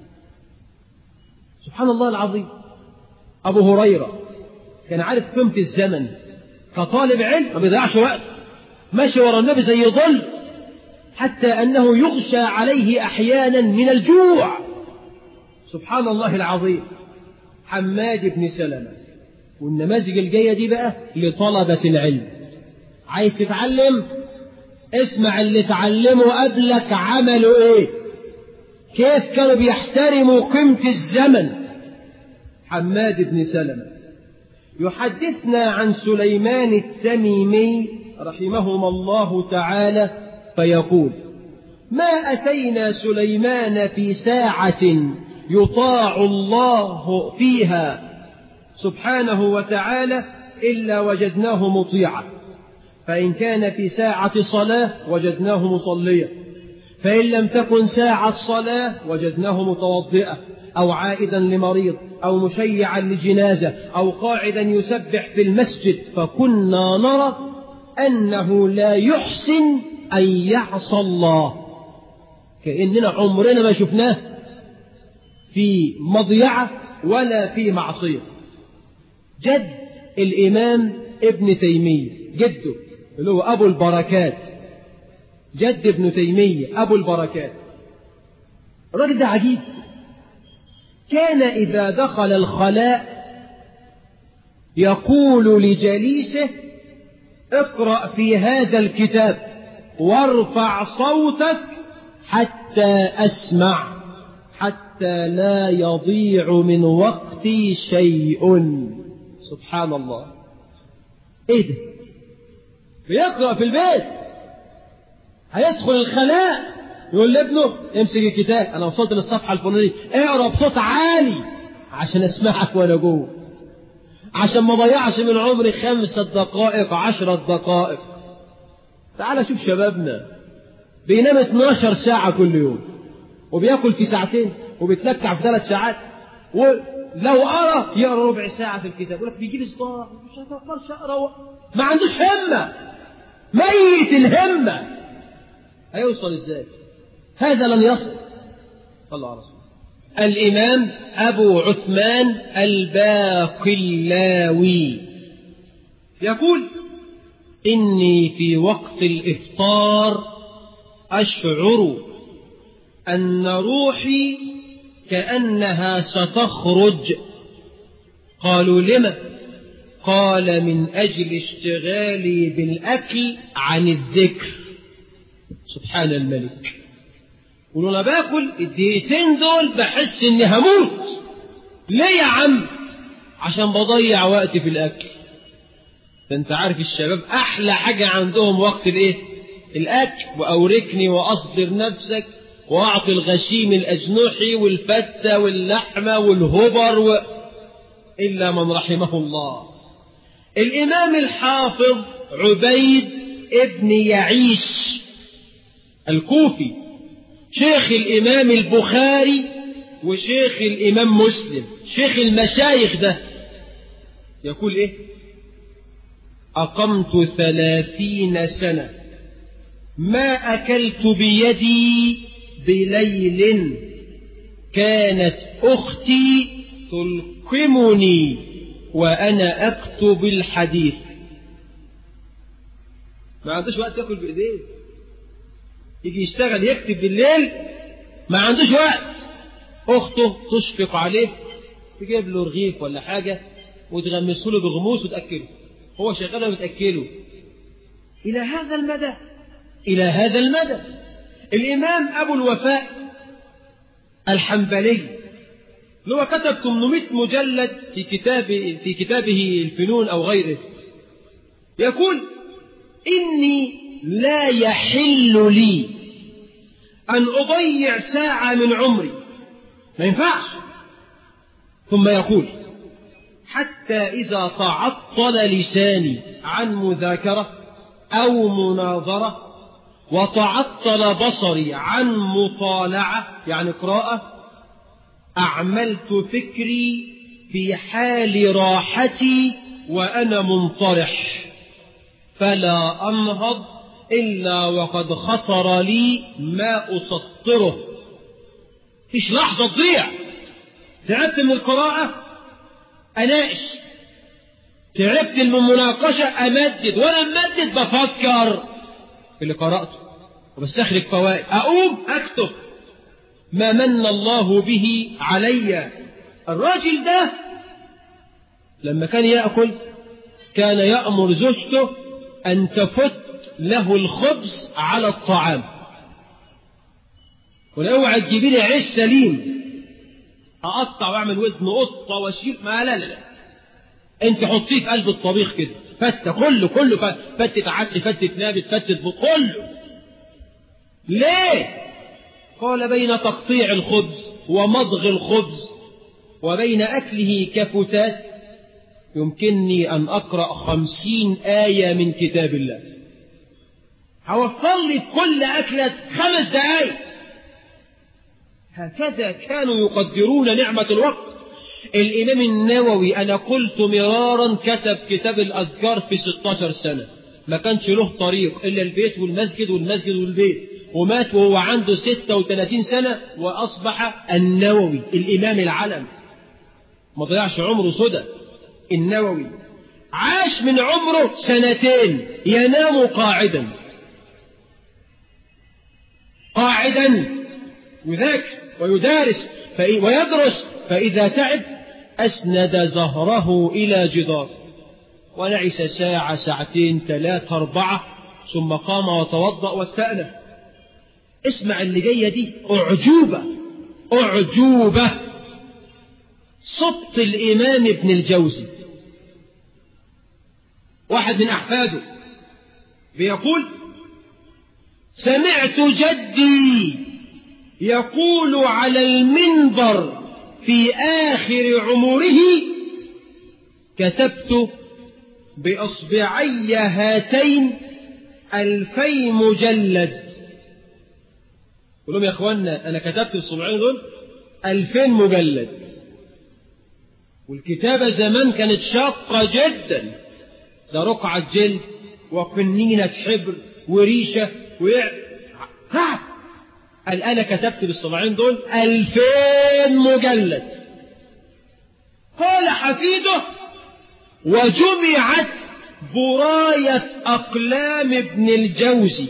Speaker 1: سبحان الله العظيم. أبو هريرة كان عارف قيمة الزمن، كطالب علم ما بيضيعش وقت، ماشي ورا النبي زي ظل، حتى أنه يغشى عليه أحيانا من الجوع. سبحان الله العظيم. حماد بن سلمة. والنماذج الجاية دي بقى لطلبة العلم. عايز تتعلم؟ اسمع اللي تعلموا قبلك عملوا ايه، كيف كانوا بيحترموا قيمة الزمن. حماد بن سلمة يحدثنا عن سليمان التميمي رحمهما الله تعالى فيقول: ما أتينا سليمان في ساعة يطاع الله فيها سبحانه وتعالى إلا وجدناه مطيعا، فإن كان في ساعة صلاة وجدناه مصليا، فإن لم تكن ساعة صلاة وجدناه متوضئا، أو عائدا لمريض، أو مشيعا لجنازة، أو قاعدا يسبح في المسجد. فكنا نرى أنه لا يحسن أن يعصى الله، كأننا عمرنا ما شفناه في مضيعة ولا في معصية. جد الإمام ابن تيمية، جده اللي هو أبو البركات، جد ابن تيمية أبو البركات، الراجل ده عجيب. كان إذا دخل الخلاء يقول لجليسه: اقرأ في هذا الكتاب وارفع صوتك حتى أسمع، حتى لا يضيع من وقتي شيء. سبحان الله. ايه ده؟ بيقرأ في البيت، هيدخل الخلاء يقول لابنه: امسك الكتاب، انا وصلت للصفحة الفلانية، اقرأ بصوت عالي عشان اسمعك وانا جوه، عشان ما ضيعش من عمري 5 دقائق 10 دقائق. تعال شوف شبابنا بينام 12 ساعة كل يوم، وبياكل في 2 ساعة، وبيتلكع في 3 ساعات، ولو قرأ يقرأ ربع ساعة في الكتاب، يقول لك بيجي لي صداع مش هفكرش أقرأ. ما عندوش همة، ميت الهمة. هيوصل ازاي؟ هذا لن يصل. صلى الله عليه وسلم. الإمام أبو عثمان الباقلاوي يقول: إني في وقت الإفطار أشعر أن روحي كأنها ستخرج. قالوا: لم؟ قال: من أجل اشتغالي بالأكل عن الذكر. سبحان الملك. يقولوا: أنا باكل 2 دقيقة دول بحس إني هموت. ليه يا عم؟ عشان بضيع وقتي في الأكل. فأنت عارف الشباب أحلى حاجة عندهم وقت الإيه؟ الأكل. وأوركني وأصبر نفسك وأعطي الغشيم الأجنحي والفتة واللحمة والهبر إلا من رحمه الله. الإمام الحافظ عبيد ابن يعيش الكوفي شيخ الإمام البخاري وشيخ الإمام مسلم، شيخ المشايخ ده، يقول إيه؟ أقمت 30 سنة ما أكلت بيدي بليل كانت أختي تلقمني وأنا أكتب الحديث. ما عندوش وقت يأكل بإيديه، يجي يشتغل يكتب بالليل، ما عندوش وقت. أخته تشفق عليه، تجيب له رغيف ولا حاجة وتغمسه له بغموس وتأكله، هو شغال وتأكله. إلى هذا المدى، إلى هذا المدى. الإمام أبو الوفاء الحنبلي اللي هو كتب 800 مجلد في كتابه الفنون أو غيره، يقول إني لا يحل لي أن أضيع ساعة من عمري، ما ينفعش. ثم يقول حتى إذا تعطل لساني عن مذاكرة أو مناظرة وتعطل بصري عن مطالعة يعني قراءة، أعملت فكري في حال راحتي وأنا منطرح، فلا أنهض إلا وقد خطر لي ما أسطره. فيش لحظة تضيع. تعبت من القراءة أناقش، تعبت من المناقشة أمدد، وأنا أمدد بفكر في اللي قرأته وبستخرج فوائد، أقوم أكتب ما من الله به علي. الراجل ده لما كان يأكل كان يأمر زوجته أن تفت له الخبز على الطعام، ولو تجيبي لي عيش سليم أقطع وأعمل وزن قطة وأشيل، ما لا أنت حطيه في قلب الطبيخ كده، فتة كله فتة عدس، فتة نابت، فتة كله. ليه؟ قال بين تقطيع الخبز ومضغ الخبز وبين أكله كفتات يمكنني أن أقرأ 50 آية من كتاب الله. هوفر لي كل أكلة 5 دقايق. هكذا كانوا يقدرون نعمة الوقت. الإمام النووي أنا قلت مرارا كتب كتاب الأذكار في 16 سنة، ما كانش له طريق إلا البيت والمسجد والمسجد والبيت، ومات وهو عنده 36 سنة وأصبح النووي الإمام العلم. ما ضيعش عمره سدى. النووي عاش من عمره 2 ينام قاعدا وذاكر ويدارس ويدرس، فإذا تعب أسند ظهره إلى جدار ونعس ساعة 2 3 4 ثم قام وتوضأ واستأنف. اسمع اللي جاية دي، أعجوبة. صوت الإمام ابن الجوزي، واحد من أحفاده، بيقول سمعت جدي يقول على المنبر في آخر عمره كتبت بأصبعي هاتين 2000 مجلد. قل لهم يا أخوانا أنا كتبت الصبعين دول 2000 مجلد. والكتابة زمان كانت شاقة جدا، ده رقعة جلد وقنينة حبر وريشة قال أنا كتبت بالصبعين دول 2000 مجلد. قال حفيده وجمعت براية أقلام ابن الجوزي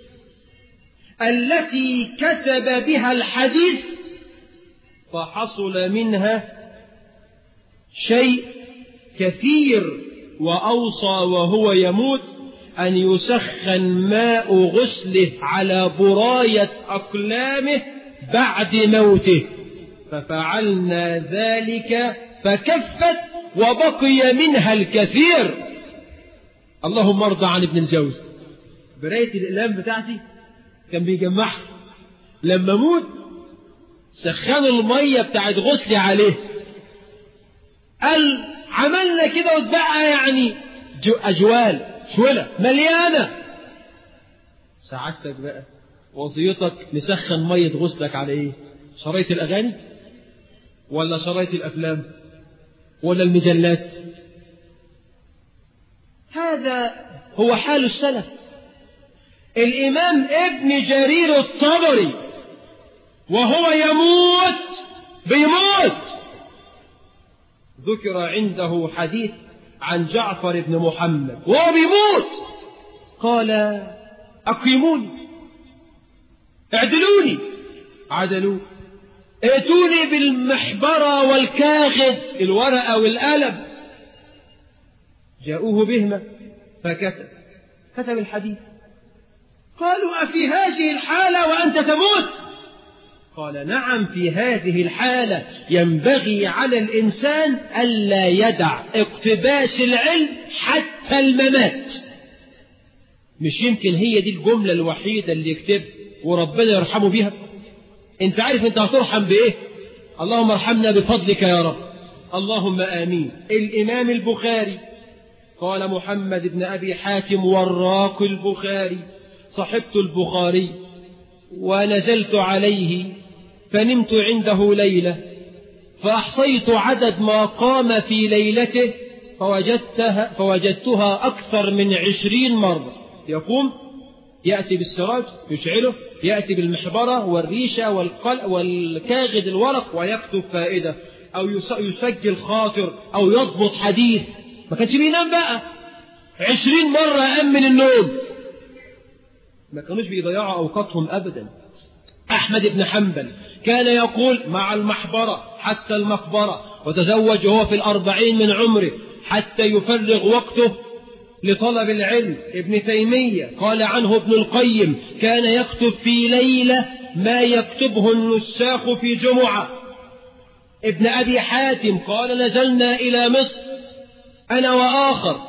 Speaker 1: التي كتب بها الحديث، فحصل منها شيء كثير، وأوصى وهو يموت أن يسخن ماء غسله على براية أقلامه بعد موته، ففعلنا ذلك فكفت وبقي منها الكثير. اللهم ارضى عن ابن الجوزي. براية الأقلام بتاعتي كان بيجمعها، لما موت سخنوا المية بتاعت غسلي عليه، قال عملنا كده واتبقى يعني أجوال شولة مليانة. سعادتك بقى وصيتك نسخن مية غسلك على ايه؟ شرايط الأغاني؟ ولا شرايط الأفلام ولا المجلات؟ هذا هو حال السلف. الإمام ابن جرير الطبري وهو بيموت ذكر عنده حديث عن جعفر بن محمد وهو بيموت قال أقيموني، اعدلوني، عدلوا، ائتوني بالمحبرة والكاغد، الورقة والقلم، جاءوه بهما فكتب الحديث. قالوا أفي هذه الحالة وأنت تموت؟ قال نعم، في هذه الحالة ينبغي على الإنسان ألا يدع اقتباس العلم حتى الممات. مش يمكن هي دي الجملة الوحيدة اللي يكتب وربنا يرحمه بها؟ انت عارف انت هترحم بإيه؟ اللهم ارحمنا بفضلك يا رب، اللهم آمين. الإمام البخاري قال محمد بن أبي حاتم وراق البخاري، صحبت البخاري ونزلت عليه فنمت عنده ليلة فأحصيت عدد ما قام في ليلته فوجدتها أكثر من 20 مرة. يقوم يأتي بالسراج يشعله، يأتي بالمحبرة والريشة والكاغد الورق ويكتب فائدة أو يسجل خاطر أو يضبط حديث. ما كانش بينام بقى 20 مرة أمن النوم. ما كانوش بيضيعوا أوقاتهم أبدا. أحمد بن حنبل كان يقول مع المحبرة حتى المقبرة، وتزوج وهو في 40 من عمره حتى يفرغ وقته لطلب العلم. ابن تيمية قال عنه ابن القيم كان يكتب في ليلة ما يكتبه النساخ في جمعة. ابن أبي حاتم قال نزلنا إلى مصر أنا وآخر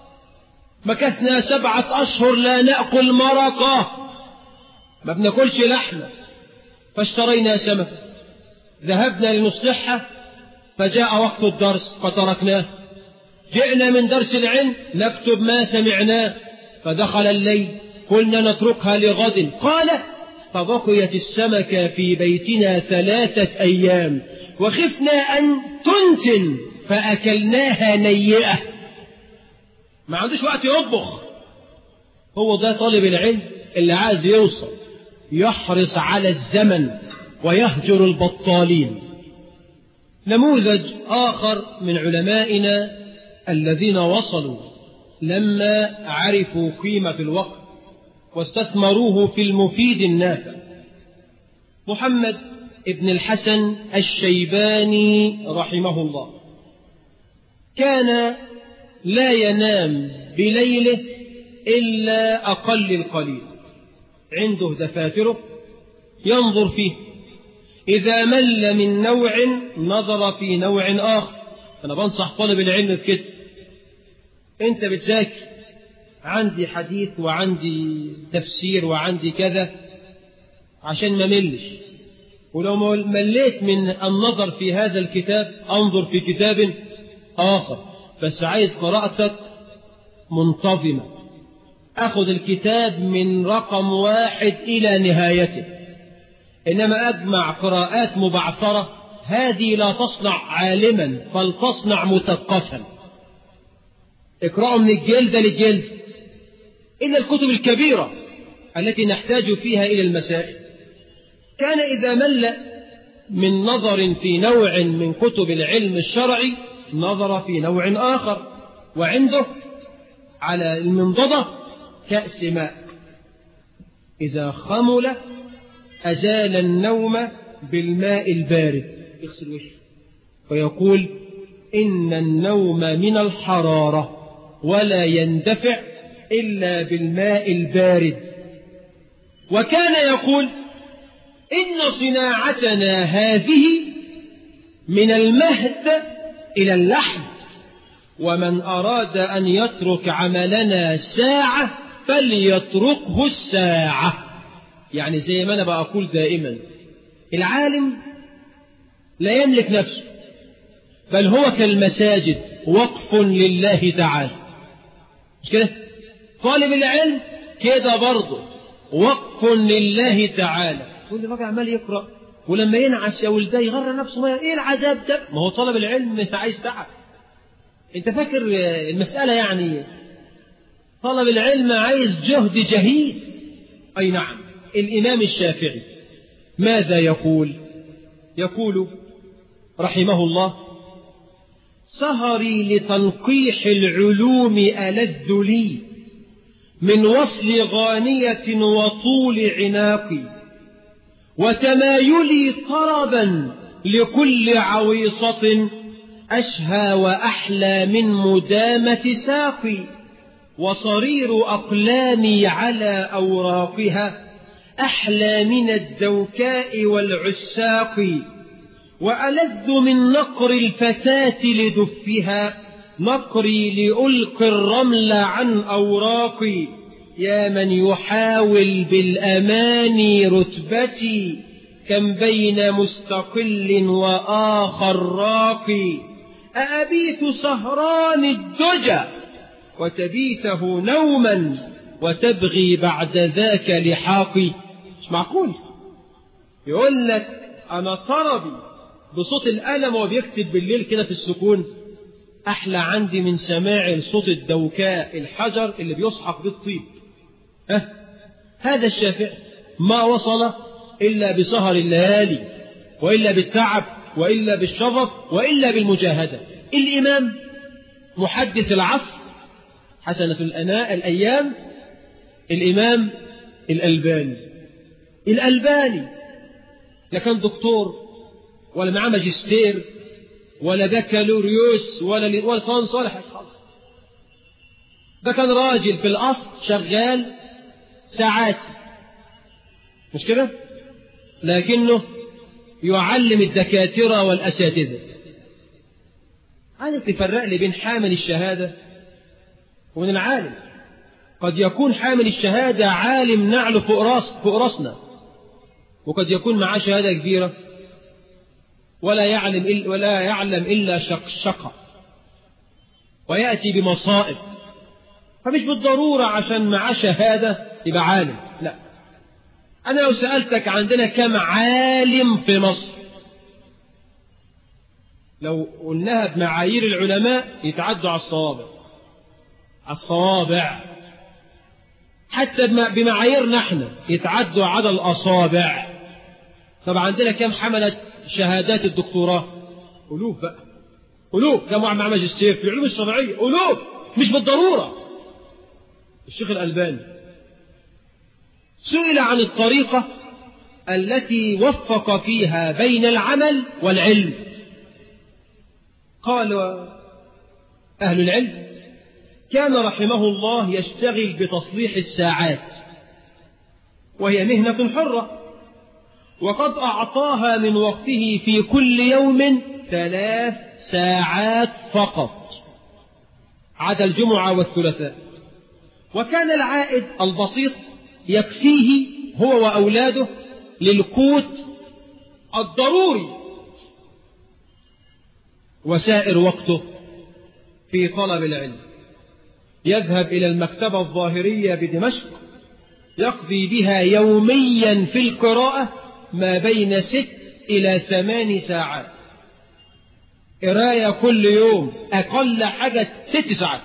Speaker 1: مكثنا 7 أشهر لا نأكل مرقة، ما بناكلش لحمة، فاشترينا سمكة ذهبنا لنصلحها فجاء وقت الدرس فتركناه، جئنا من درس العلم نكتب ما سمعناه فدخل الليل قلنا نتركها لغد. قال فبقيت السمكة في بيتنا 3 أيام وخفنا أن تنتن فأكلناها نيئة. ما عندوش وقت يطبخ. هو ده طالب العلم اللي عايز يوصل، يحرص على الزمن ويهجر البطالين. نموذج آخر من علمائنا الذين وصلوا لما عرفوا قيمة الوقت واستثمروه في المفيد النافع، محمد ابن الحسن الشيباني رحمه الله. كان لا ينام بليله إلا أقل القليل، عنده دفاتره ينظر فيه، إذا مل من نوع نظر في نوع آخر. أنا بنصح طالب العلم بكده، أنت بتذاكر عندي حديث وعندي تفسير وعندي كذا عشان ما ملش، ولو مليت من النظر في هذا الكتاب أنظر في كتاب آخر، بس عايز قراءتك منتظمة. أخذ الكتاب من رقم 1 إلى نهايته، إنما أجمع قراءات مبعثرة هذه لا تصنع عالما بل تصنع مثقفا. اقرأوا من الجلد للجلد إلا الكتب الكبيرة التي نحتاج فيها إلى المسائل. كان إذا مل من نظر في نوع من كتب العلم الشرعي نظر في نوع آخر، وعنده على المنضدة كأس ماء، إذا خمل أزال النوم بالماء البارد، يغسل وجهه ويقول إن النوم من الحرارة ولا يندفع إلا بالماء البارد. وكان يقول إن صناعتنا هذه من المهد إلى اللحد، ومن أراد أن يترك عملنا ساعة فليتركه الساعة. يعني زي ما أنا بقول دائما، العالم لا يملك نفسه، بل هو كالمساجد وقف لله تعالى، مش كده؟ طالب العلم كده برضه وقف لله تعالى. تقول لي بقى عمال يقرأ ولما ينعس يا ولده يغرى نفسه ما ايه العذاب ده؟ ما هو طلب العلم انت عايز تعب. انت فاكر المسألة يعني طلب العلم عايز جهد جهيد. اي نعم. الامام الشافعي ماذا يقول؟ يقول رحمه الله: سهري لتنقيح العلوم ألذ لي من وصل غانية وطول عناقي، وتمايلي طربا لكل عويصة أشهى وأحلى من مدامة ساقي، وصرير أقلامي على أوراقها أحلى من الدوكاء والعساق، وألذ من نقر الفتاة لدفها نقري لألقي الرمل عن أوراقي. يا من يحاول بالأماني رتبتي كم بين مستقل وآخر راقي. أأبيت سهران الدجى وتبيته نوما وتبغي بعد ذاك لحاقي؟ مش معقول. يقول لك أنا طربي بصوت القلم وبيكتب بالليل كده في السكون أحلى عندي من سماع صوت الدوكاء الحجر اللي بيصحف بالطيب. هذا الشافعي ما وصل إلا بسهر الليالي، وإلا بالتعب، وإلا بالشغف، وإلا بالمجاهدة. الإمام محدث العصر حسنة الأيام الإمام الألباني لا كان دكتور ولا معاه ماجستير ولا بكالوريوس ولا صالح خالص. ده كان راجل في الأصل شغال ساعات، مش كده؟ لكنه يعلم الدكاترة والأساتذة. عايزك تفرق لي بين حامل الشهادة وبين العالم. قد يكون حامل الشهادة عالم نعله فوق راسنا، وقد يكون معاه شهادة كبيرة ولا يعلم إلا شقة ويأتي بمصائب. فمش بالضرورة عشان معاه شهادة يبقى عالم، لا. أنا لو سألتك عندنا كم عالم في مصر، لو قلناها بمعايير العلماء يتعدوا على الصوابع، حتى بمعاييرنا احنا يتعدوا على الأصابع. طب عندنا كم حملت شهادات الدكتوراه؟ ألوف بقى، ألوف. كم واحد مع ماجستير في العلوم الشرعية؟ ألوف. مش بالضرورة. الشيخ الألباني سئل عن الطريقة التي وفق فيها بين العمل والعلم. قال أهل العلم: كان رحمه الله يشتغل بتصليح الساعات، وهي مهنة حرة، وقد أعطاها من وقته في كل يوم 3 ساعات فقط عدا الجمعة والثلاثاء، وكان العائد البسيط يكفيه هو وأولاده للقوت الضروري، وسائر وقته في طلب العلم. يذهب إلى المكتبة الظاهرية بدمشق يقضي بها يوميا في القراءة ما بين 6 إلى 8 ساعات قراية كل يوم، أقل حاجة 6 ساعات.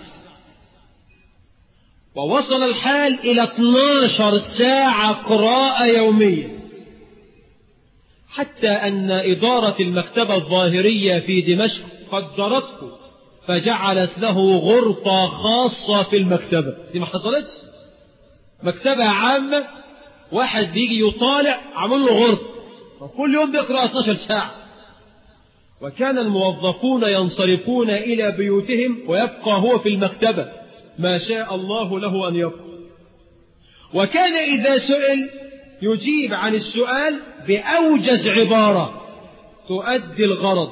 Speaker 1: ووصل الحال إلى 12 ساعة قراءة يوميا، حتى أن إدارة المكتبة الظاهرية في دمشق قدرته فجعلت له غرفة خاصة في المكتبة. دي ما حصلتش. مكتبة عامة، واحد بيجي يطالع عمل له غرفة، وكل يوم بيقرأ 12 ساعة. وكان الموظفون ينصرفون إلى بيوتهم ويبقى هو في المكتبة ما شاء الله له أن يبقى. وكان إذا سئل يجيب عن السؤال بأوجز عبارة تؤدي الغرض.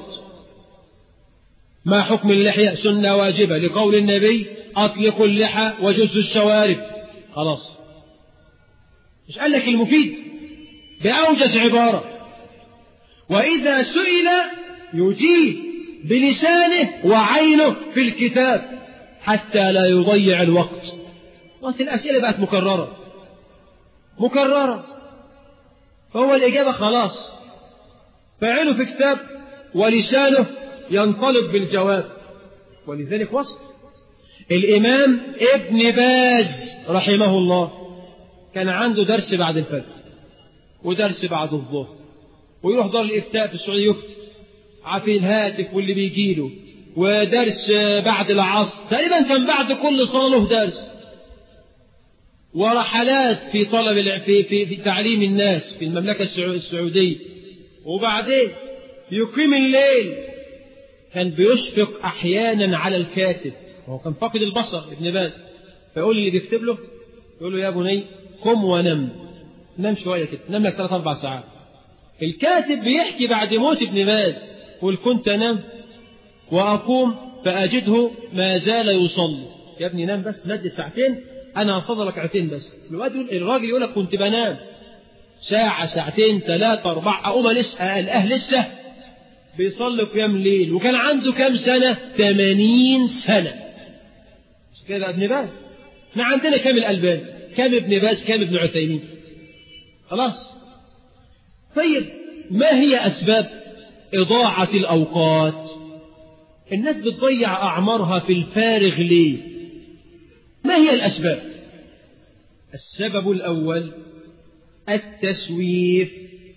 Speaker 1: ما حكم اللحية؟ سنة واجبة لقول النبي: أطلقوا اللحى وجزوا الشوارب. خلاص، مش قال لك المفيد؟ بأوجز عبارة. وإذا سئل يجيب بلسانه وعينه في الكتاب حتى لا يضيع الوقت. بس الأسئلة بقت مكررة، فهو الإجابة خلاص فعله في كتاب ولسانه ينطلق بالجواب. ولذلك وصف الإمام ابن باز رحمه الله كان عنده درس بعد الفجر ودرس بعد الظهر، ويروح دار الإفتاء في السعودية يفتي عفي الهاتف واللي بيجيله، ودرس بعد العصر تقريبا كان بعد كل صلاة له درس، ورحلات في طلب في تعليم الناس في المملكة السعودية. وبعدين يقيم الليل، كان بيشفق أحيانا على الكاتب وهو كان فاقد البصر ابن باز، فيقول اللي بيكتب له يقول له يا بني قم ونم، نام شوية كده، نام لك 3-4 ساعات. الكاتب بيحكي بعد موت ابن باز قل كنت أنام وأقوم فأجده ما زال يصلي. يا ابني نام بس مدة ساعتين، أنا هصلي ركعتين بس. الراجل يقول لك كنت بنام ساعة 2-3-4 أقوم لسه بيصلي قيام الليل، وكان عنده كام سنة؟ 80 سنة. مش كده ابن باز؟ احنا عندنا كام الألباني، كام ابن باز، كام ابن عثيمين؟ خلاص. طيب ما هي أسباب إضاعة الأوقات؟ الناس بتضيع أعمارها في الفارغ ليه؟ ما هي الأسباب؟ السبب الأول التسويف.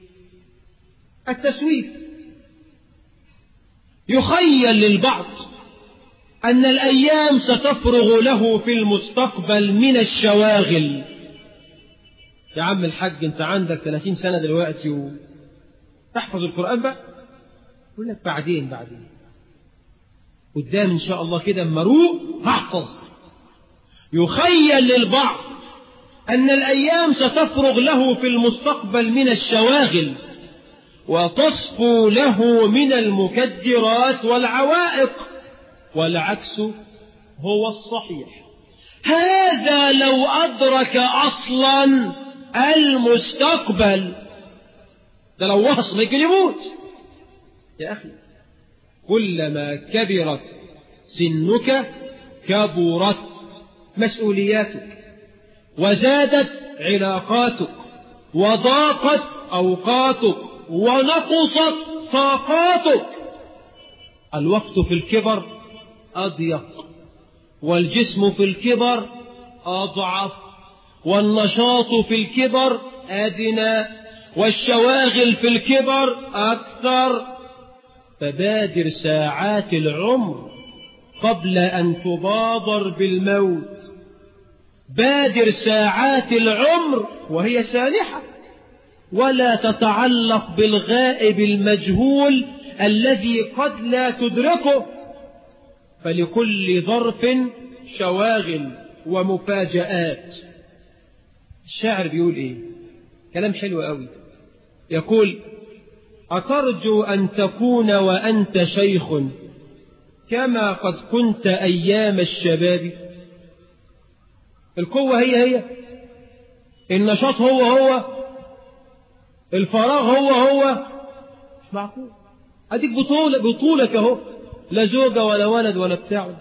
Speaker 1: يخيل للبعض أن الأيام ستفرغ له في المستقبل من الشواغل. يا عم الحاج أنت عندك 30 سنة دلوقتي وتحفظ القرآن بقى، يقول لك بعدين قدام إن شاء الله كده مروق هحفظ. يخيل للبعض أن الأيام ستفرغ له في المستقبل من الشواغل وتصفو له من المكدرات والعوائق، والعكس هو الصحيح. هذا لو أدرك أصلا المستقبل، ده لو وصل يموت. يا أخي كلما كبرت سنك كبرت مسؤولياتك، وزادت علاقاتك، وضاقت أوقاتك، ونقصت طاقاتك. الوقت في الكبر أضيق، والجسم في الكبر أضعف، والنشاط في الكبر أدنى، والشواغل في الكبر أكثر. فبادر ساعات العمر قبل أن تبادر بالموت. بادر ساعات العمر وهي سانحة، ولا تتعلق بالغائب المجهول الذي قد لا تدركه. فلكل ظرف شواغل ومفاجآت. الشاعر بيقول ايه؟ كلام حلو قوي. يقول أترجو أن تكون وأنت شيخ كما قد كنت أيام الشباب؟ القوة هي النشاط هو الفراغ هو مش معقول. أديك بطولك اهو، لا زوجة ولا ولد ولا بتاع.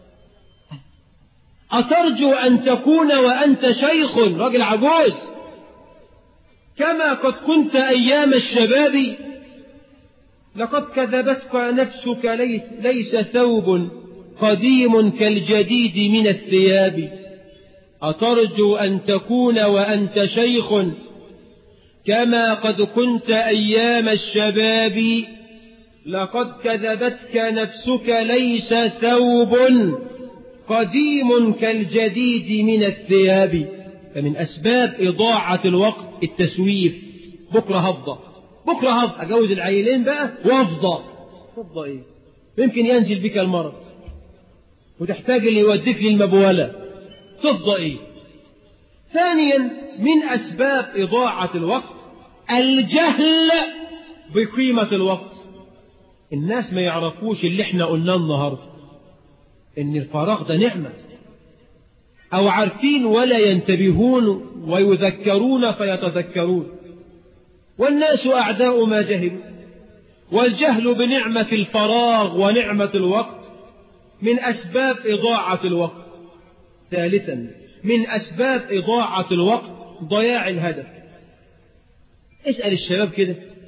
Speaker 1: أترجو أن تكون وأنت شيخ، راجل عجوز، كما قد كنت أيام الشباب؟ لقد كذبتك نفسك، ليس ثوب قديم كالجديد من الثياب. أترجو أن تكون وأنت شيخ كما قد كنت أيام الشباب؟ لقد كذبتك نفسك، ليس ثوب قديم كالجديد من الثياب. فمن أسباب إضاعة الوقت التسويف. بكرة هفضى أجوز العيلين بقى وافضى. تفضى إيه؟ يمكن ينزل بك المرض وتحتاج اللي يوديك للمبولة. تفضى إيه؟ ثانيا من أسباب إضاعة الوقت الجهل بقيمة الوقت. الناس ما يعرفوش اللي احنا قلناه النهاردة، إن الفراغ ده نعمة، أو عارفين ولا ينتبهون ويذكرون فيتذكرون. والناس أعداء ما جهلوا. والجهل بنعمة الفراغ ونعمة الوقت من أسباب إضاعة الوقت. ثالثا من أسباب إضاعة الوقت ضياع الهدف. اسأل الشباب كده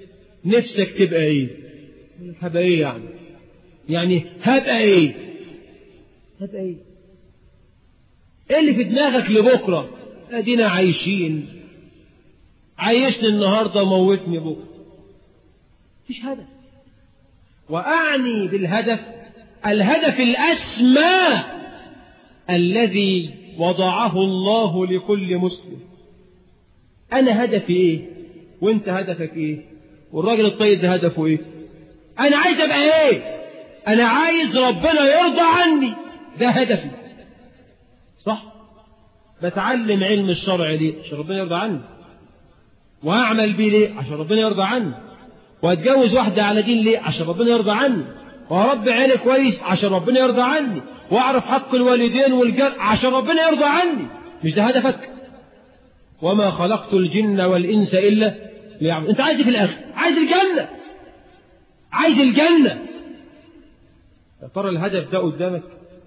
Speaker 1: نفسك تبقى ايه؟ هبقى ايه يعني هبقى ايه؟ هبقى ايه؟ ايه اللي في دماغك لبكرة؟ ادينا عايشين، عايشني النهاردة وموتني بكرة. مفيش هدف. وأعني بالهدف الهدف الأسمى الذي وضعه الله لكل مسلم. أنا هدفي إيه؟ وأنت هدفك إيه؟ والراجل الطيب ده هدفه إيه؟ أنا عايز أبقى إيه؟ أنا عايز ربنا يرضى عني، ده هدفي. صح؟ بتعلم علم الشرع ليه؟ عشان ربنا يرضى عني. وأعمل بيه ليه؟ عشان ربنا يرضى عني. وأتجوز واحدة على دين ليه؟ عشان ربنا يرضى عني. وأربي عيالي كويس عشان ربنا يرضى عني. وأعرف حق الوالدين والجار عشان ربنا يرضى عني. مش ده هدفك؟ وما خلقت الجن والإنس إلا ليعبدون. أنت عايز في الآخر؟ عايز الجنة. عايز الجنة. يا ترى الهدف ده قدامك؟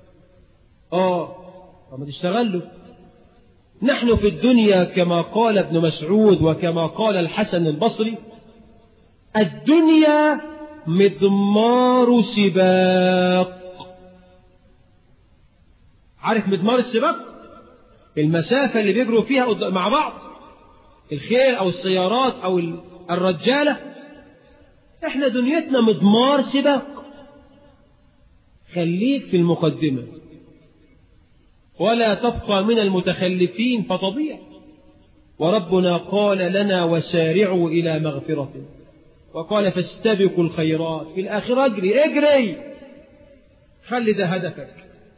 Speaker 1: ما تشتغل له. نحن في الدنيا كما قال ابن مسعود وكما قال الحسن البصري: الدنيا مضمار سباق. عارف مضمار السباق؟ المسافة اللي بيجروا فيها مع بعض، الخيل أو السيارات أو الرجالة. احنا دنيتنا مضمار سباق. خليك في المقدمة ولا تبقى من المتخلفين فتضيع. وربنا قال لنا: وسارعوا إلى مغفرة، وقال: فاستبقوا الخيرات. في الآخرة اجري. خلي ده هدفك.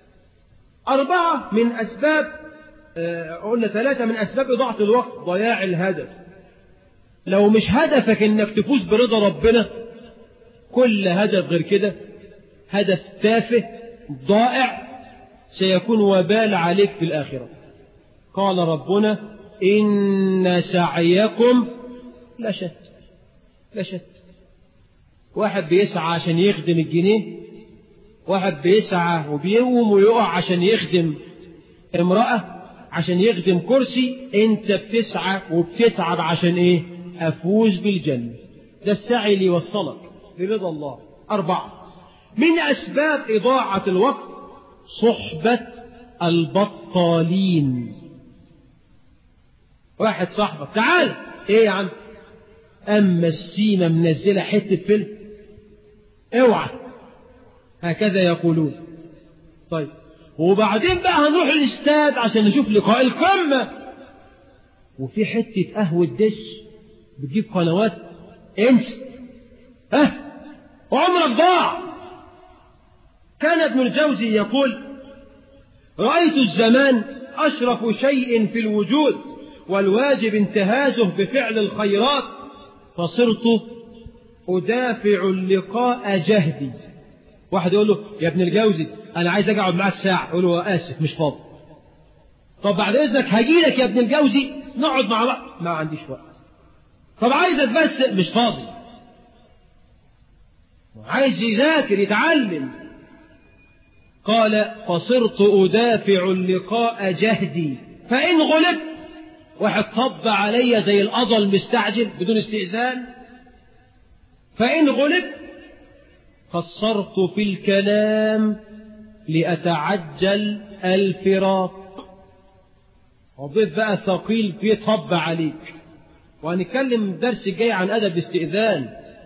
Speaker 1: 4 من أسباب، قلنا 3 من أسباب إضاعة الوقت: ضياع الهدف. لو مش هدفك إنك تفوز برضا ربنا، كل هدف غير كده هدف تافه ضائع سيكون وبال عليك في الآخرة. قال ربنا: إن سعيكم لشتى. واحد بيسعى عشان يخدم الجنيه، واحد بيسعى وبيقوم ويقع عشان يخدم امرأة، عشان يخدم كرسي. انت بتسعى وبتتعب عشان ايه؟ افوز بالجنة. ده السعي اللي يوصلك لرضا الله. 4 من اسباب اضاعة الوقت: صحبة البطالين. واحد صاحبك: تعال. ايه يا عم؟ اما السيمة منزلة حتة فيلم، اوعى. هكذا يقولون. طيب، وبعدين بقى هنروح الاستاد عشان نشوف لقاء القمة، وفي حتة قهوة دش بتجيب قنوات. انسى. وعمرك ضاع. كان ابن الجوزي يقول: رأيت الزمان أشرف شيء في الوجود، والواجب انتهازه بفعل الخيرات، فصرت أدافع اللقاء جهدي. واحد يقول له: يا ابن الجوزي أنا عايز أقعد معاك ساعة. يقول له: آسف مش فاضي. طب بعد إذنك هجيلك يا ابن الجوزي نقعد مع بعض. ما عنديش وقت. طب عايزك بس. مش فاضي. عايز يذاكر يتعلم. قال: فصرت أدافع اللقاء جهدي، فإن غلبت. واحد طب علي زي القضا المستعجل بدون استئذان. فإن غلبت قصرت في الكلام لأتعجل الفراق. وضيف بقى ثقيل فيه طب عليك. وهنتكلم الدرس الجاي عن أدب الاستئذان.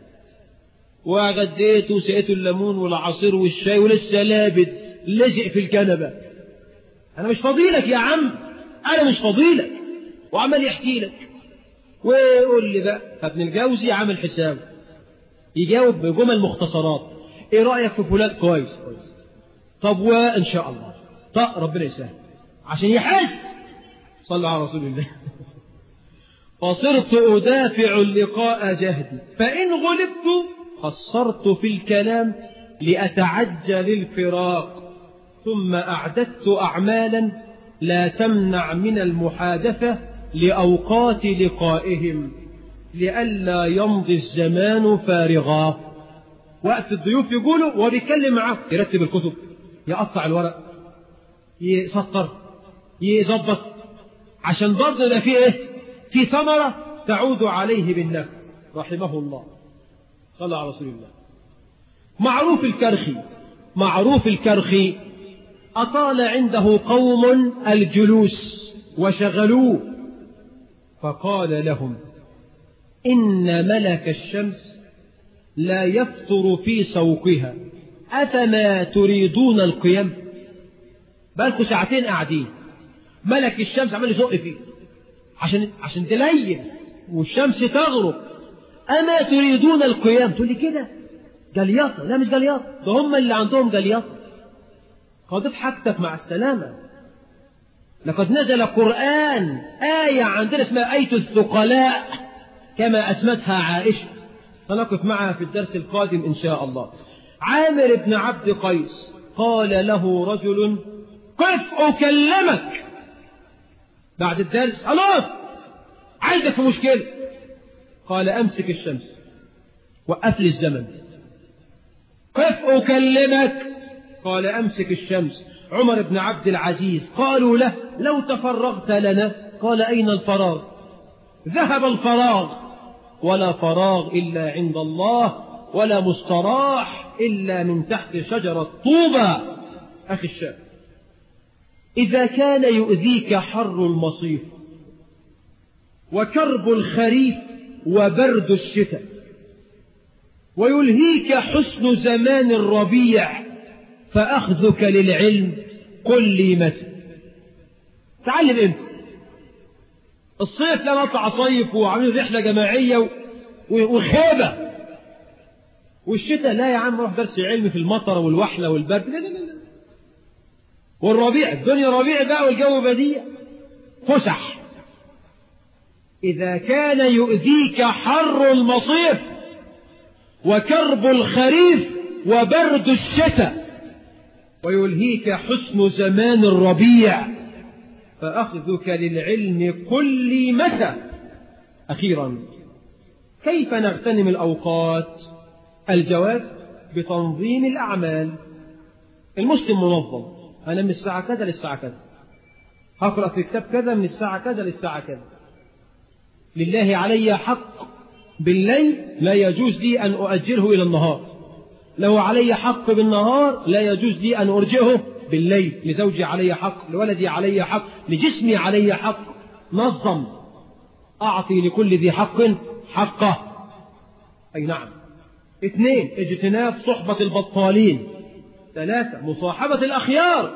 Speaker 1: وغديت وسقيت الليمون والعصير والشاي ولسه لابد لزق في الكنبة. أنا مش فضيلك يا عم، أنا مش فضيلك. وعمل يحكي لك ويقول لي بقى: ابن الجوزي عامل حساب يجاوب بجمل مختصرات. ايه رأيك في فلان؟ كويس. طب وإن شاء الله. طب ربنا يسهل عشان يحس. صلوا على رسول الله. فصرت أدافع اللقاء جهدي، فإن غلبت قصرت في الكلام لأتعجل الفراق. ثم أعددت أعمالا لا تمنع من المحادثة لأوقات لقائهم، لئلا يمضي الزمان فارغا. وقت الضيوف يقولوا وهو بيتكلم معاه يرتب الكتب، يقطع الورق، يسطر، يظبط، عشان برضه يبقى فيه ايه؟ في ثمرة تعود عليه بالنفع. رحمه الله. صلى على رسول الله. معروف الكرخي أطال عنده قوم الجلوس وشغلوه، فقال لهم: إن ملك الشمس لا يفطر في سوقها، أفما تريدون القيام؟ بالكم ساعتين قاعدين، ملك الشمس عمال يزق فيه عشان تليل والشمس تغرب، أما تريدون القيام؟ تقول لي كده جليطة؟ لا مش جليطة، ده هم اللي عندهم جليطة. قضيت حاجتك مع السلامة. لقد نزل قرآن آية عندنا اسمها آية الثقلاء كما أسمتها عائشة، سنقف معها في الدرس القادم إن شاء الله. عامر بن عبد قيس قال له رجل: قف أكلمك. بعد الدرس: خلاص عايزك في مشكلة. قال: أمسك الشمس، وقف لي الزمن. قف أكلمك. قال: أمسك الشمس. عمر بن عبد العزيز قالوا له: لو تفرغت لنا. قال: أين الفراغ؟ ذهب الفراغ، ولا فراغ إلا عند الله، ولا مستراح إلا من تحت شجرة طوبى. أخي الشاب، إذا كان يؤذيك حر المصيف وكرب الخريف وبرد الشتاء، ويلهيك حسن زمان الربيع، فأخذك للعلم قل لي متى؟ تعلم امتى؟ الصيف لا نطلع صيف وعاملين رحلة جماعية وخيبة، والشتاء لا يا عم روح درس علمي في المطر والوحلة والبرد، لا لا لا. والربيع الدنيا ربيع بقى والجو بديع فسح. إذا كان يؤذيك حر المصيف وكرب الخريف وبرد الشتاء، ويلهيك حسن زمان الربيع، فأخذك للعلم قل لي متى؟ أخيرا، كيف نغتنم الأوقات؟ الجواب: بتنظيم الأعمال. المسلم منظم، أنا من الساعة كذا للساعة كذا، هقرأ في كتاب كذا من الساعة كذا للساعة كذا. لله علي حق بالليل لا يجوز لي أن أؤجله إلى النهار، له علي حق بالنهار لا يجوز لي أن أرجعه بالليل، لزوجي علي حق، لولدي علي حق، لجسمي علي حق. نظم، أعطي لكل ذي حق حقه. أي نعم. 2 اجتناب صحبة البطالين. 3 مصاحبة الأخيار.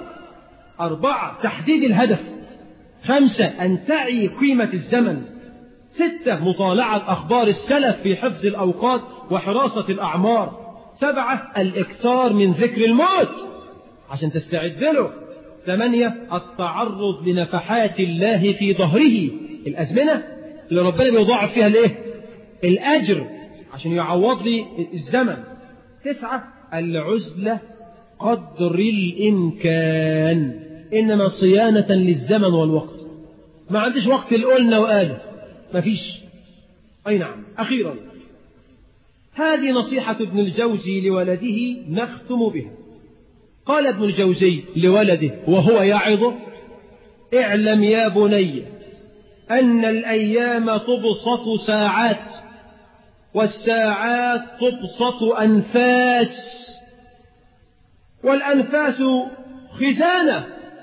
Speaker 1: 4 تحديد الهدف. 5 أن تعي قيمة الزمن. 6 مطالعة أخبار السلف في حفظ الأوقات وحراسة الأعمار. 7 الإكثار من ذكر الموت عشان تستعد له. 8 التعرض لنفحات الله في ظهره، الأزمنة اللي ربنا بيضاعف فيها الأجر عشان يعوض لي الزمن. 9 العزلة قدر الإمكان، إنما صيانة للزمن والوقت. ما عنديش وقت لقولنا وقاله، ما فيش. أي نعم. أخيرا، هذه نصيحة ابن الجوزي لولده نختم بها. قال ابن الجوزي لولده وهو يعظه: اعلم يا بني أن الأيام تبسط ساعات، والساعات تبسط أنفاس، والأنفاس خزانة،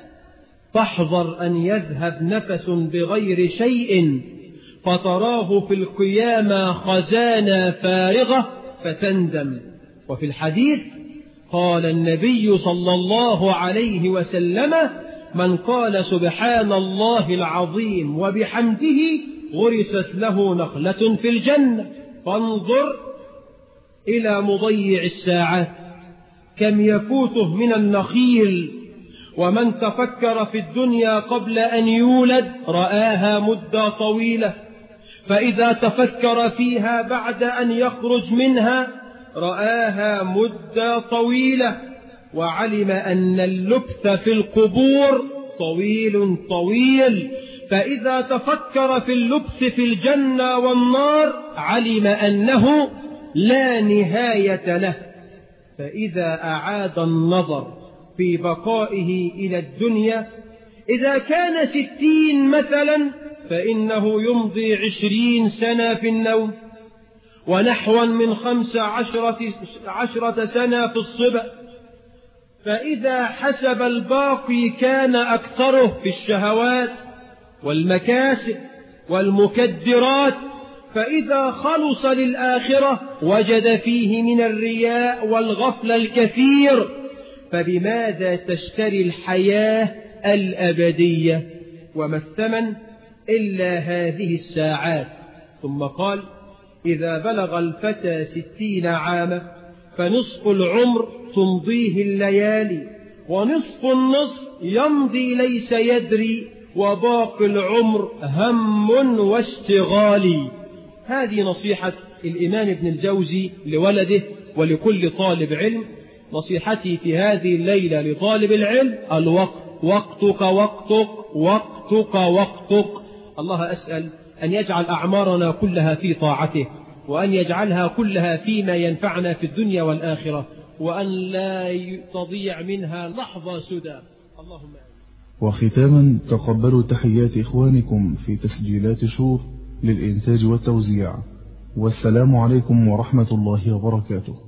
Speaker 1: فاحذر أن يذهب نفس بغير شيء فتراه في القيامة خزانة فارغة فتندم. وفي الحديث قال النبي صلى الله عليه وسلم: من قال سبحان الله العظيم وبحمده غرست له نخلة في الجنة. فانظر إلى مضيع الساعات كم يفوته من النخيل، ومن تفكر في الدنيا قبل أن يولد رآها مدة طويلة، فإذا تفكر فيها بعد أن يخرج منها رآها مدة طويلة، وعلم أن اللبث في القبور طويل طويل، فإذا تفكر في اللبث في الجنة والنار علم أنه لا نهاية له. فإذا أعاد النظر في بقائه إلى الدنيا، إذا كان 60 مثلا فإنه يمضي 20 سنة في النوم، ونحوا من 15 سنة في الصبا، فإذا حسب الباقي كان أكثره في الشهوات والمكاسب والمكدرات، فإذا خلص للآخرة وجد فيه من الرياء والغفل الكثير، فبماذا تشتري الحياة الأبدية؟ وما الثمن إلا هذه الساعات. ثم قال: إذا بلغ الفتى 60 عاما فنصف العمر تمضيه الليالي، ونصف النصف يمضي ليس يدري، وباقي العمر هم واشتغال. هذه نصيحة الإمام ابن الجوزي لولده ولكل طالب علم. نصيحتي في هذه الليلة لطالب العلم: الوقت، وقتك وقتك، وقتك وقتك. الله أسأل أن يجعل أعمارنا كلها في طاعته، وأن يجعلها كلها فيما ينفعنا في الدنيا والآخرة، وأن لا تضيع منها لحظة سدى. اللهم آمين.
Speaker 2: وختاما تقبلوا تحيات إخوانكم في تسجيلات شور للإنتاج والتوزيع، والسلام عليكم ورحمة الله وبركاته.